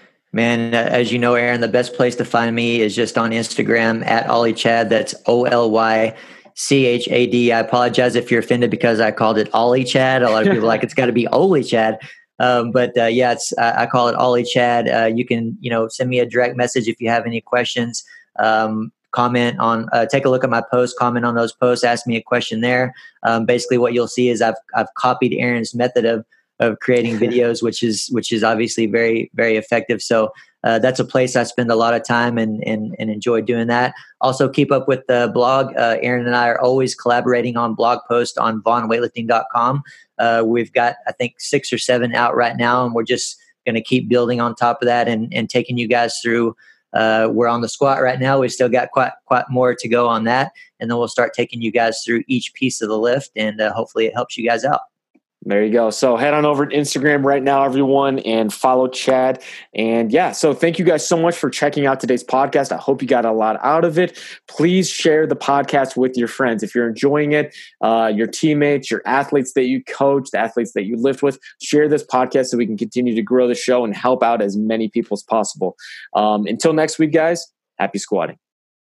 Man, as you know, Aaron, the best place to find me is just on Instagram at Ollie Chad. That's O L Y C H A D. I apologize if you're offended because I called it Ollie Chad. A lot of people like it's got to be Ollie Chad. Um, but uh, yeah, it's, uh, I call it Ollie Chad. Uh, you can, you know, send me a direct message if you have any questions. Um, comment on, uh, take a look at my post, comment on those posts, ask me a question there. Um, basically what you'll see is I've, I've copied Aaron's method of, of creating videos, which is, which is obviously very, very effective. So uh, that's a place I spend a lot of time and, and, and enjoy doing that. Also keep up with the blog. Uh, Aaron and I are always collaborating on blog posts on vaughn weightlifting dot com. Uh, we've got, I think, six or seven out right now, and we're just going to keep building on top of that and, and taking you guys through. Uh, we're on the squat right now. We've still got quite, quite more to go on that. And then we'll start taking you guys through each piece of the lift, and uh, hopefully it helps you guys out. There you go. So head on over to Instagram right now, everyone, and follow Chad. And yeah, so thank you guys so much for checking out today's podcast. I hope you got a lot out of it. Please share the podcast with your friends. If you're enjoying it, uh, your teammates, your athletes that you coach, the athletes that you lift with, share this podcast so we can continue to grow the show and help out as many people as possible. Um, until next week, guys, happy squatting.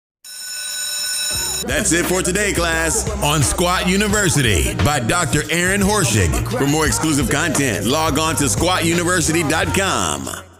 That's it for today, class, on Squat University by Doctor Aaron Horschig. For more exclusive content, log on to squat university dot com.